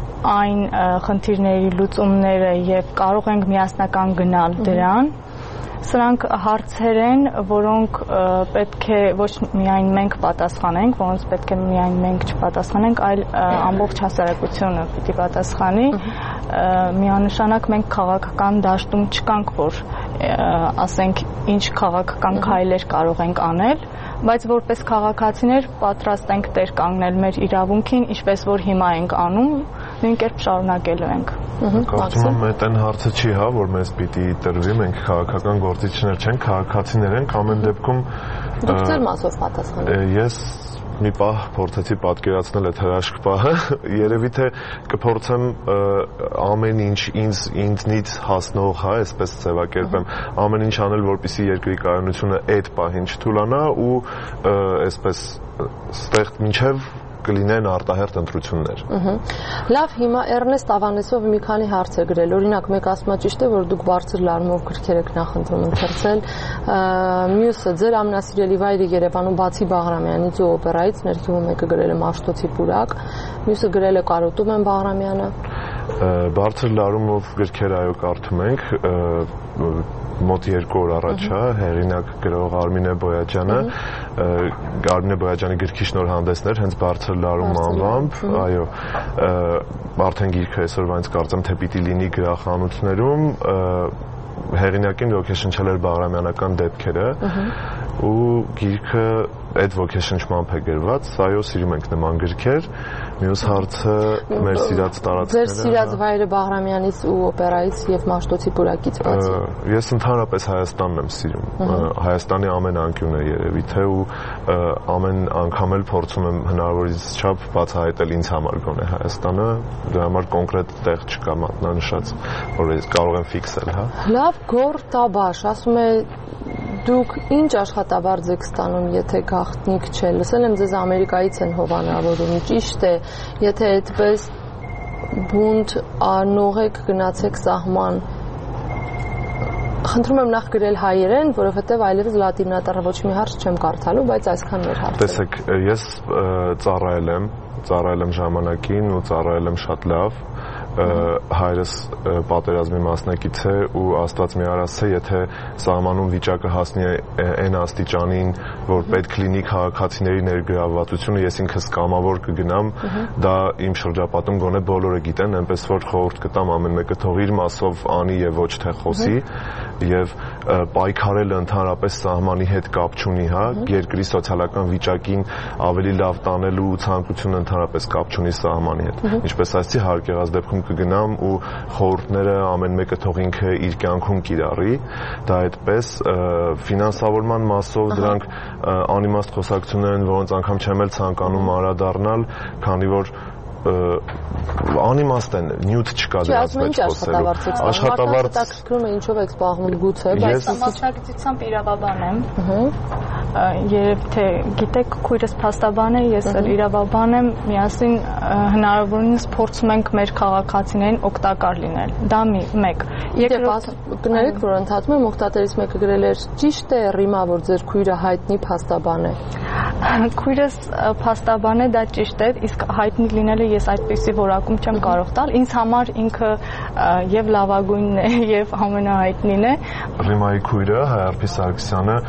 այն խնդիրների լուծումները եւ կարող ենք միասնական գնալ դրան, Սրանք հարցեր են, որոնք պետք է ոչ միայն մենք պատասխանենք, որոնց պետք է միայն մենք չպատասխանենք, այլ ամբողջ հասարակությունը պիտի պատասխանի։ Միանշանակ մենք քաղաքական դաշտում չկանք, որ ասենք ինչ քաղաքական քայլեր կարող ենք անել, բայց որպես քաղաքացիներ պատրաստ ենք տեր կանգնել մեր իրավունքին, ինչպես որ հիմա ենք անում, նույն կերպ շարունակելու ենք։ Կարծում եմ այդ այն հարցը չի, հա, որ մեզ պիտի տրվի, մենք քաղաքական գործիչներ չենք, քաղաքացիներ ենք, ամեն դեպքում Դուք ձեր մասով պատասխանեք։ Ես մի պահ փորձեցի պատկերացնել այդ հրաշք պահը, երևի թե կփորձեմ ամեն ինչ ինձ ինձնից հասնող, հա, այսպես ձևակերպեմ, ամեն ինչ անել, որպեսզի երկրի կայունությունը այդ պահին չթուլանա ու այսպես ստեղ մինչև կլինեն արտահերթ ընտրություններ։ Լավ, հիմա Էրնեստ Ավանեսովը մի քանի հարց է գրել։ Օրինակ, մեկ ասում է ճիշտ է, որ դուք բարձր լարումով գրքեր եք նախընտրում ընթերցել։ Մյուսը ձեր ամենասիրելի վայրը Երևանում բացի Բաղրամյանից ու օպերայից, ներքևում մեկը գրել է Մաշտոցի պուրակ, մյուսը գրել է Կարոտում են Բաղրամյանը։ Բարձր լարումով գրքեր այո կարդում ենք, մոտ երկու օր առաջ, հա, հեղինակ գրող Արմինե Բոյաջյանը, Արմինե Բոյաջյանի գրքի շնորհանդեսներ հենց բարձր լարում անվամբ, այո, արդեն գիրքը այսօրվանից կարծեմ թե պիտի լինի գրախանութներում, հեղինակին ոգեշնչել էր բաղրամյանական դեպքերը ու գիրքը այդ ոգեշնչմամբ է գրված, այո, սիրում ենք նման գրքեր, մյուս հարցը մեր սիրած տարածքները։ Ձեր սիրած վայրը Բաղրամյանից ու օպերայից եւ Մաշտոցի պուրակից բացի։ Ես ընդհանրապես Հայաստանն եմ սիրում, Հայաստանի ամեն անկյունը երևի թե ու ամեն անգամ էլ փորձում եմ հնարավորինս չափ բացահայտել ինձ համար գոնե Հայաստանը, դրա համար կոնկրետ տեղ չկա մատնանշած, որ ես կարող եմ ֆիքսել, հա։ Լավ, Գոր Տաբաշ ասում է դուք ինչ աշխատավարձ եք ստանում, եթե գաղտնիք չէ։ Լսել եմ ձեզ Ամերիկայից են հովանավորում, ճիշտ է, եթե այդպես բունտ անող եք գնացեք սահման։ Խնդրում եմ նախ գրել հայերեն, որովհետև այլևս լատինատառը ոչ մի հարց չեմ կարդալու, բայց այսքան մեր հարցը։ Տեսեք, ես ծառայել եմ, ծառայել եմ ժամանակին ու ծառայել եմ շատ լավ։ Հայրս պատերազմի մասնակից է ու Աստված մի արասցե, եթե սահմանում վիճակը հասնի այն աստիճանին, որ պետք լինի քաղաքացիների ներգրավվածությունը, ես ինքս կամավոր կգնամ, դա իմ շրջապատում գոնե բոլորը գիտեն, այնպես որ խորհուրդ կտամ ամեն մեկը թող իր մասով անի եւ ոչ թե խոսի եւ պայքարելը ընդհանրապես սահմանի հետ կապ չունի, հա, երկրի սոցիալական վիճակին ավելի լավ տանելու ցանկությունը ընդհանրապես կապ չունի սահմանի հետ։ Ինչպես ասացի, հարկ եղած դեպքում կգնամ ու խորհուրդները ամեն մեկը թող ինքը իր կյանքում կիրառի, դա այդպես ֆինանսավորման մասով դրանք անիմաստ խոսակցություններ են, որոնց անգամ չեմ էլ ցանկանում անդրադառնալ, քանի որ անիմաստ են, նյութ չկա դրանց մեջ խոսելու։ Աշխատավարձ հետաքրքրում է ինչով եք զբաղվում գուցե, բայց մասնակցությամբ իրավաբան եմ։ Երբ թե գիտեք, քույրս փաստաբան է, ես էլ իրավաբան եմ, միասին հնարավորինս փորձում ենք մեր քաղաքացիներին օգտակար լինել։ Դա մեկ։ Երկրորդ կներեք, որ ընդհատում եմ, օգտատերից մեկը գրել էր, ճիշտ է ռիմա, որ ձեր քույրը հայտնի փաստաբան է։ Քույրս փաստաբան է, դա ճիշտ է, իսկ հայտնի լինելը ես այդպիսի որակում չեմ կարող տալ։ Ինձ համար ինքը եւ լավագույնն է, եւ ամենահայտնին է։ Ռիմայի քույրը Հայարփի Սարգսյանը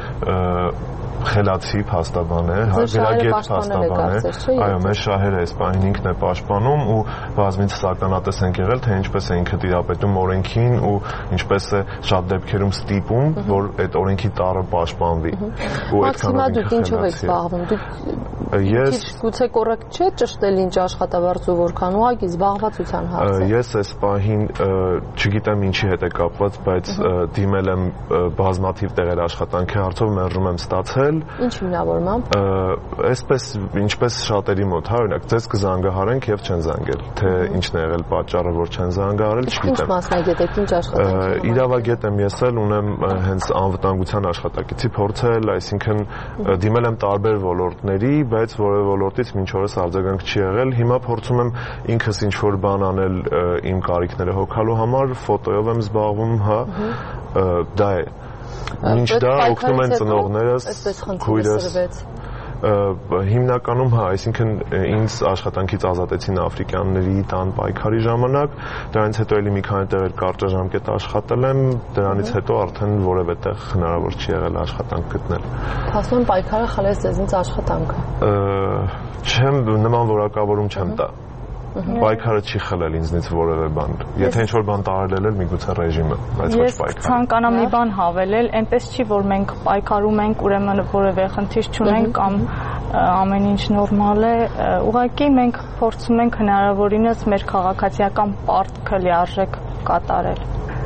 խելացի փաստաբան է, հա, գրագետ փաստաբան է։ Այո, մեր շահերը այս պահին ինքն է պաշտպանում ու բազմիցս ականատես ենք եղել, թե ինչպես է ինքը տիրապետում օրենքին ու ինչպես է շատ դեպքերում ստիպում, որ այդ օրենքի տառը պաշտպանվի։ Ու այդքանով դուք ինչով եք զբաղվում։ Դուք ես գուցե կոռեկտ չէ ճշտել ինչ աշխատավարձ ու որքան ուղղակի զբաղվածության հարց է։ Ես այս պահին չգիտեմ ինչի հետ է կապված, բայց դիմել եմ բազմաթիվ տեղեր աշխատանքի հարցով, մերժում եմ ստացել։ Ինչ հիմնավորմամբ։ Այսպես ինչպես շատերի մոտ, հա, օրինակ, ձեզ կզանգահարենք եւ չեն զանգել, թե ինչն է եղել պատճառը, որ չեն զանգահարել, չգիտեմ։ Ինչ մասնագետ եք, ինչ աշխատանքի։ Իրավագետ եմ ես էլ, ունեմ հենց անվտանգության աշխատակիցի փորձել, այսինքն դիմել եմ տարբեր ոլորտների, բայց որևէ ոլորտից մինչ օրս արձագանք չի եղել։ Հիմա փորձում եմ ինքս ինչ որ բան անել իմ կարիքները հոգալու համար, ֆոտոյով եմ զբաղվում, հա, դա է։ Ինչ դա օգնում են ծնողներս, քույրս։ հիմնականում հա, այսինքն ինձ աշխատանքից ազատեցին աֆրիկյանների տան պայքարի ժամանակ, դրանից հետո էլի մի քանի տեղեր կարճաժամկետ աշխատել եմ, դրանից հետո արդեն որևէ տեղ հնարավոր չի եղել աշխատանք գտնել։ Փաստորեն պայքարը խլեց ձեզնից աշխատանքը։ Չեմ նման որակավորում չեմ տա։ Պայքարը չի խլել ինձնից որևէ բան։ Եթե ինչ-որ բան տարել էր, միգուցե ռեժիմը, բայց ոչ պայքարը։ Ես ցանկանամ մի բան հավելել, այնպես չի, որ մենք պայքարում ենք, ուրեմն որևէ խնդիր չունենք կամ ամեն ինչ նորմալ է։ Ուղղակի մենք փորձում ենք հնարավորինս մեր քաղաքացիական պարտքը լիարժեք կատարել։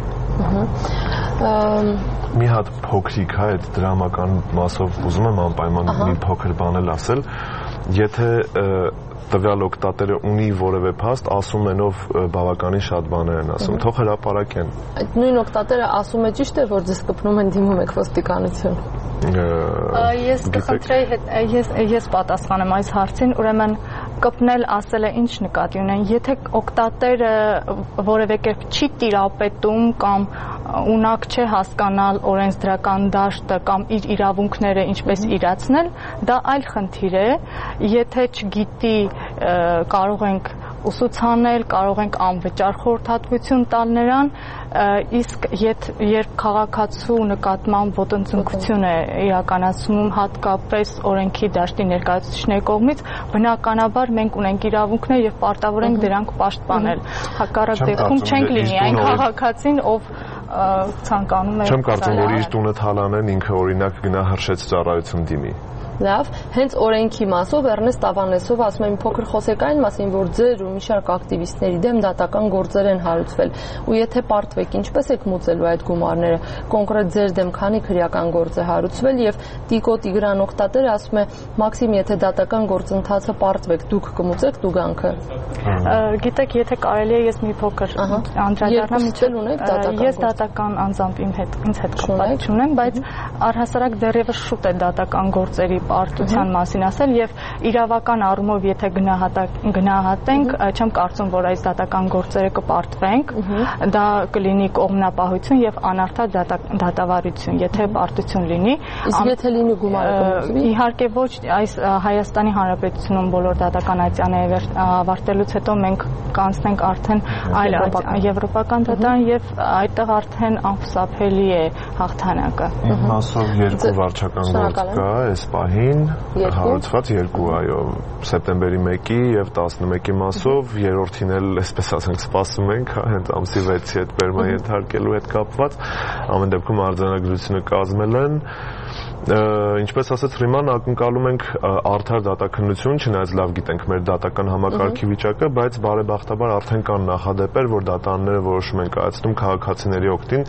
Մի հատ փոքրիկ հա այդ դրամական մասով ուզում եմ անպայման մի փոքր բան էլ ասել, եթե տվյալ օգտատերը ունի որևէ փաստ, ասում ենով բավականին շատ բաներ են ասում, թող հրապարակեն։ Այդ նույն օգտատերը ասում է ճիշտ է, որ ձեզ կպնում են դիմում եք ոստիկանություն։ Ես կխնդրեի հետ ես ես պատասխանեմ այս հարցին, ուրեմն կպնել ասելը ինչ նկատի ունեն, եթե օգտատերը որևէ կերպ չի տիրապետում կամ ունակ չէ հասկանալ օրենսդրական դաշտը կամ իր իրավունքները ինչպես իրացնել, դա այլ խնդիր է, եթե չգիտի կարող ենք ուսուցանել, կարող ենք անվճար խորհրդատվություն տալ նրան, իսկ երբ քաղաքացու նկատմամբ ոտնձգություն է իրականացնում հատկապես օրենքի դաշտի ներկայացուցիչների կողմից, բնականաբար մենք ունենք իրավունքներ եւ պարտավոր ենք դրանք պաշտպանել։ Հակառակ դեպքում չենք լինի այն քաղաքացին, ով ցանկանում է։ Չեմ կարծում, որ իր տունը թալանեն ինքը օրինակ գնա հրշեց ծառայություն դիմի։ Լավ, հենց օրենքի մասով Էրնեստ Ավանեսով ասում եմ փոքր խոսեք այն մասին, որ ձեր ու մի շարք ակտիվիստների դեմ դատական գործեր են հարուցվել, ու եթե պարտվեք, ինչպես եք մուծելու այդ գումարները, կոնկրետ ձեր դեմ քանի քրեական գործ է հարուցվել, եւ Տիկո Տիգրան օգտատերը ասում է Մաքսիմ, եթե դատական գործընթացը պարտվեք, դուք կմուծեք տուգանքը։ Գիտեք, եթե կարելի է ես մի փոքր անդրադառնամ, ես դատական անձամբ իմ հետ ինձ հետ կապ չունեմ, բայց առհասարակ դեռևս շուտ է դատական գործերի պարտության մասին ասել եւ իրավական առումով եթե գնահատենք, չեմ կարծում, որ այս դատական գործերը կպարտվենք, դա կլինի կողմնապահություն եւ անարդար դատավարություն, եթե պարտություն լինի։ Իսկ եթե լինի գումարը կմուծվի։ Իհարկե ոչ, այս Հայաստանի Հանրապետությունում բոլոր դատական ատյանները ավարտելուց հետո մենք կանցնենք արդեն այլ եվրոպական դատարան եւ այդտեղ արդեն անխուսափելի է հաղթանակը։ Մասով երկու վարչական գործ կա, այս պահին հարուցված երկու, այո, սեպտեմբերի մեկի եւ տասնմեկի մասով, երրորդին էլ, այսպես ասենք, սպասում ենք, հենց ամսի վեցի հետ բերման ենթարկելու հետ կապված, ամեն դեպքում արձանագրությունը կազմել են։ Ինչպես ասած, Ռիման ակնկալում ենք արդար դատաքննություն, չնայած լավ գիտենք մեր դատական համակարգի վիճակը, բայց բարեբախտաբար արդեն կան նախադեպեր, որ դատարանները որոշում են կայացնում քաղաքացիների օգտին,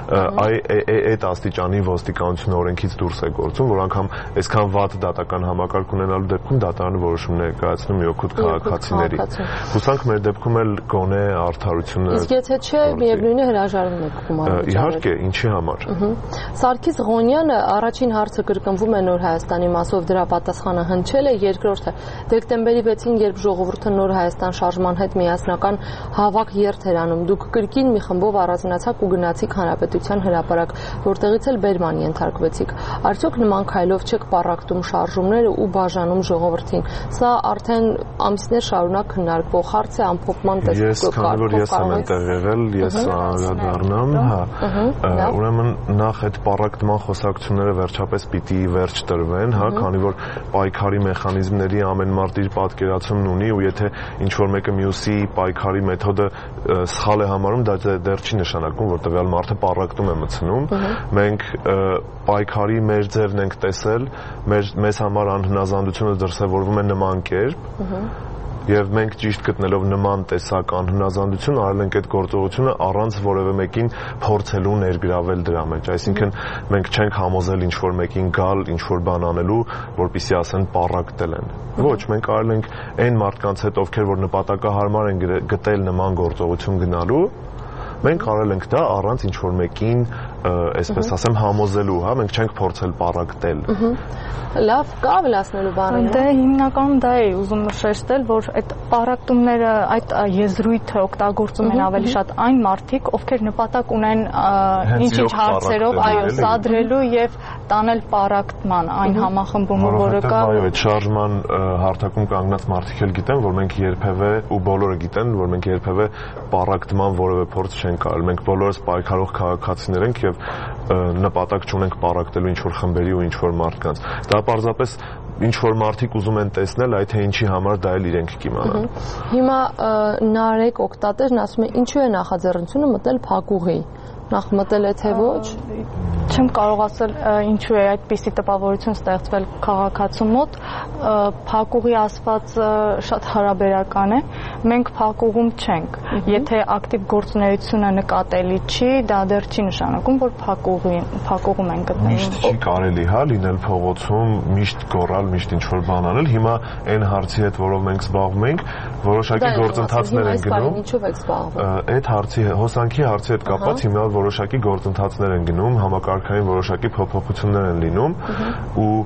այդ աստիճանի ոստիկանությունը օրենքից դուրս է գործում, որ անգամ այսքան վատ դատական համակարգ ունենալու դեպքում դատարանը որոշումներ է կայացնում մի օգուտ քաղաքացիների։ Հուսանք մեր դեպքում էլ գոնե արդարությունը։ Իսկ եթե չէ, միևնույն է հրաժարվում եք գումարը։ Իհարկե, ինչի համար։ Սարգիս Ղոնյանը առաջին հարցը կրկնվում է Նոր Հայաստանի մասով, դրա պատասխանը հնչել է, երկրորդը դեկտեմբերի վեցին, երբ ժողովուրդը Նոր Հայաստան շարժման հետ միասնական հավաք երթ էր անում, դուք կրկին մի խմբով առանձնացաք ու գնացիք Հանրապետության հրապարակ, որտեղից էլ բերման ենթարկվեցիք։ Արդյոք նման քայլով չեք պառակտում շարժումները ու բաժանում ժողովրդին։ Սա արդեն ամիսներ շարունակ քննարկվող հարց է, ամփոփման տեսքով։ Ես քանի որ ես եմ այնտեղ եղել, ես անդրադառնամ, հա։ Ուրեմն նախ այդ պառակտման խոսակցությունները վերջապես պիտի վերջ տրվեն, հա, քանի որ պայքարի մեխանիզմների ամեն մարդ իր պատկերացումն ունի ու եթե ինչ որ մեկը մյուսի պայքարի մեթոդը սխալ է համարում, դա դեռ չի նշանակում, որ տվյալ մարդը պառակտում է մտցնում։ Մենք պայքարի մեր ձևն ենք տեսել, մեզ համար անհնազանդությունը դրսևորվում է նման կերպ։ Եվ մենք ճիշտ գտնելով նման տեսակ անհնազանդություն արել ենք այդ գործողությունը առանց որևէ մեկին փորձելու ներգրավել դրա մեջ, այսինքն մենք չենք համոզել ինչ որ մեկին գալ, ինչ որ բան անելու, որպեսզի ասեն պառակտել են։ Ոչ, մենք արել ենք այն մարդկանց հետ, ովքեր որ նպատակահարմար են գտել նման գործողություն գնալու, մենք արել ենք դա առանց ինչ որ մեկին այսպես ասեմ, համոզելու, հա, մենք չենք փորձել պարակտել։ Լավ, կա ավելացնելու բաներ։ Դե հիմնականում դա է ուզում շեշտել, որ այդ պարակտումները, այդ եզրույթը օգտագործում են ավելի շատ այն մարդիկ, ովքեր նպատակ ունեն ինչ-ինչ հարցերով, այո, սադրելու եւ տանել պարակտման այն համախմբումը, որը կա։ Այո, այդ շարժման հարթակում կանգնած մարդիկ էլ գիտեն, որ մենք երբևէ ու բոլորը գիտեն, որ մենք երբևէ պարակտման որևէ փորձ չենք արել։ Մենք բոլորս պայքարող քաղաքացիներ ենք եւ նպատակ չունենք պարակտելու ինչ-որ խմբերի ու ինչ-որ մարդկանց։ Դա պարզապես ինչ-որ մարդիկ ուզում են տեսնել, այդ թե ինչի համար դա էլ իրենք կիմանան։ Հիմա Նարեկ օգտատերն ասում է, ինչու է նախաձեռնությունը մտնել փակուղի։ Նախ մտել է թե ոչ։ Չեմ կարող ասել ինչու է այդպիսի տպավորություն ստեղծվել քաղաքացու մոտ, փակուղի ասվածը շատ հարաբերական է, մենք փակուղում չենք, եթե ակտիվ գործունեությունը նկատելի չի, դա դեռ չի նշանակում, որ փակուղի փակուղում են գտնվում։ Միշտ չի կարելի, հա, լինել փողոցում, միշտ գոռալ, միշտ ինչ-որ բան անել, հիմա այն հարցի հետ, որով մենք զբաղվում ենք, որոշակի գործընթացներ են գնում։ Ինչով եք զբաղվում։ Այդ հարցի, հոսանքի հարցի հետ կապված հիմա որոշակի գործընթացներ են գնում, համակարգային որոշակի փոփոխություններ են լինում ու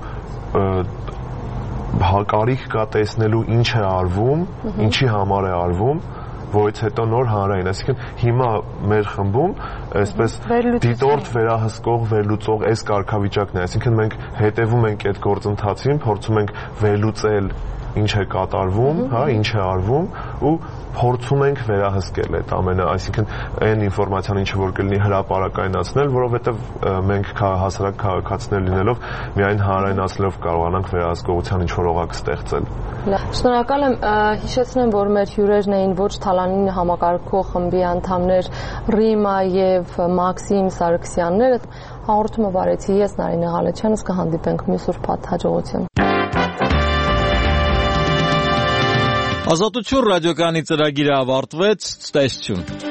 կարիք կա տեսնելու ինչ է արվում, ինչի համար է արվում, որից հետո նոր հանրային, այսինքն հիմա մեր խմբում այսպես դիտորդ վերահսկող, վերլուծող այս կարգավիճակն է, այսինքն մենք հետևում ենք այդ գործընթացին, փորձում ենք վերլուծել ինչ է կատարվում, հա, ինչ է արվում ու փորձում ենք վերահսկել այդ ամենը, այսինքն այն ինֆորմացիան ինչը որ կլինի հրապարակայնացնել, որովհետև մենք հասարակ քաղաքացիներ լինելով միայն հանրայնացնելով կարողանանք վերահսկողության ինչ-որ օղակ ստեղծել։ Շնորհակալ եմ, հիշեցնեմ, որ մեր հյուրերն էին ոչ Թալանին համակարգող խմբի անդամներ Ռիմա եւ Մաքսիմ Սարգսյանները։ Հաղորդումը վարեցի ես Նարինե Ղալեչյանս, կհանդիպենք մյուս ուրբաթ, հաջողություն։ Ազատություն ռադիոկայանի ծրագիրը ավարտվեց, ցտեսություն։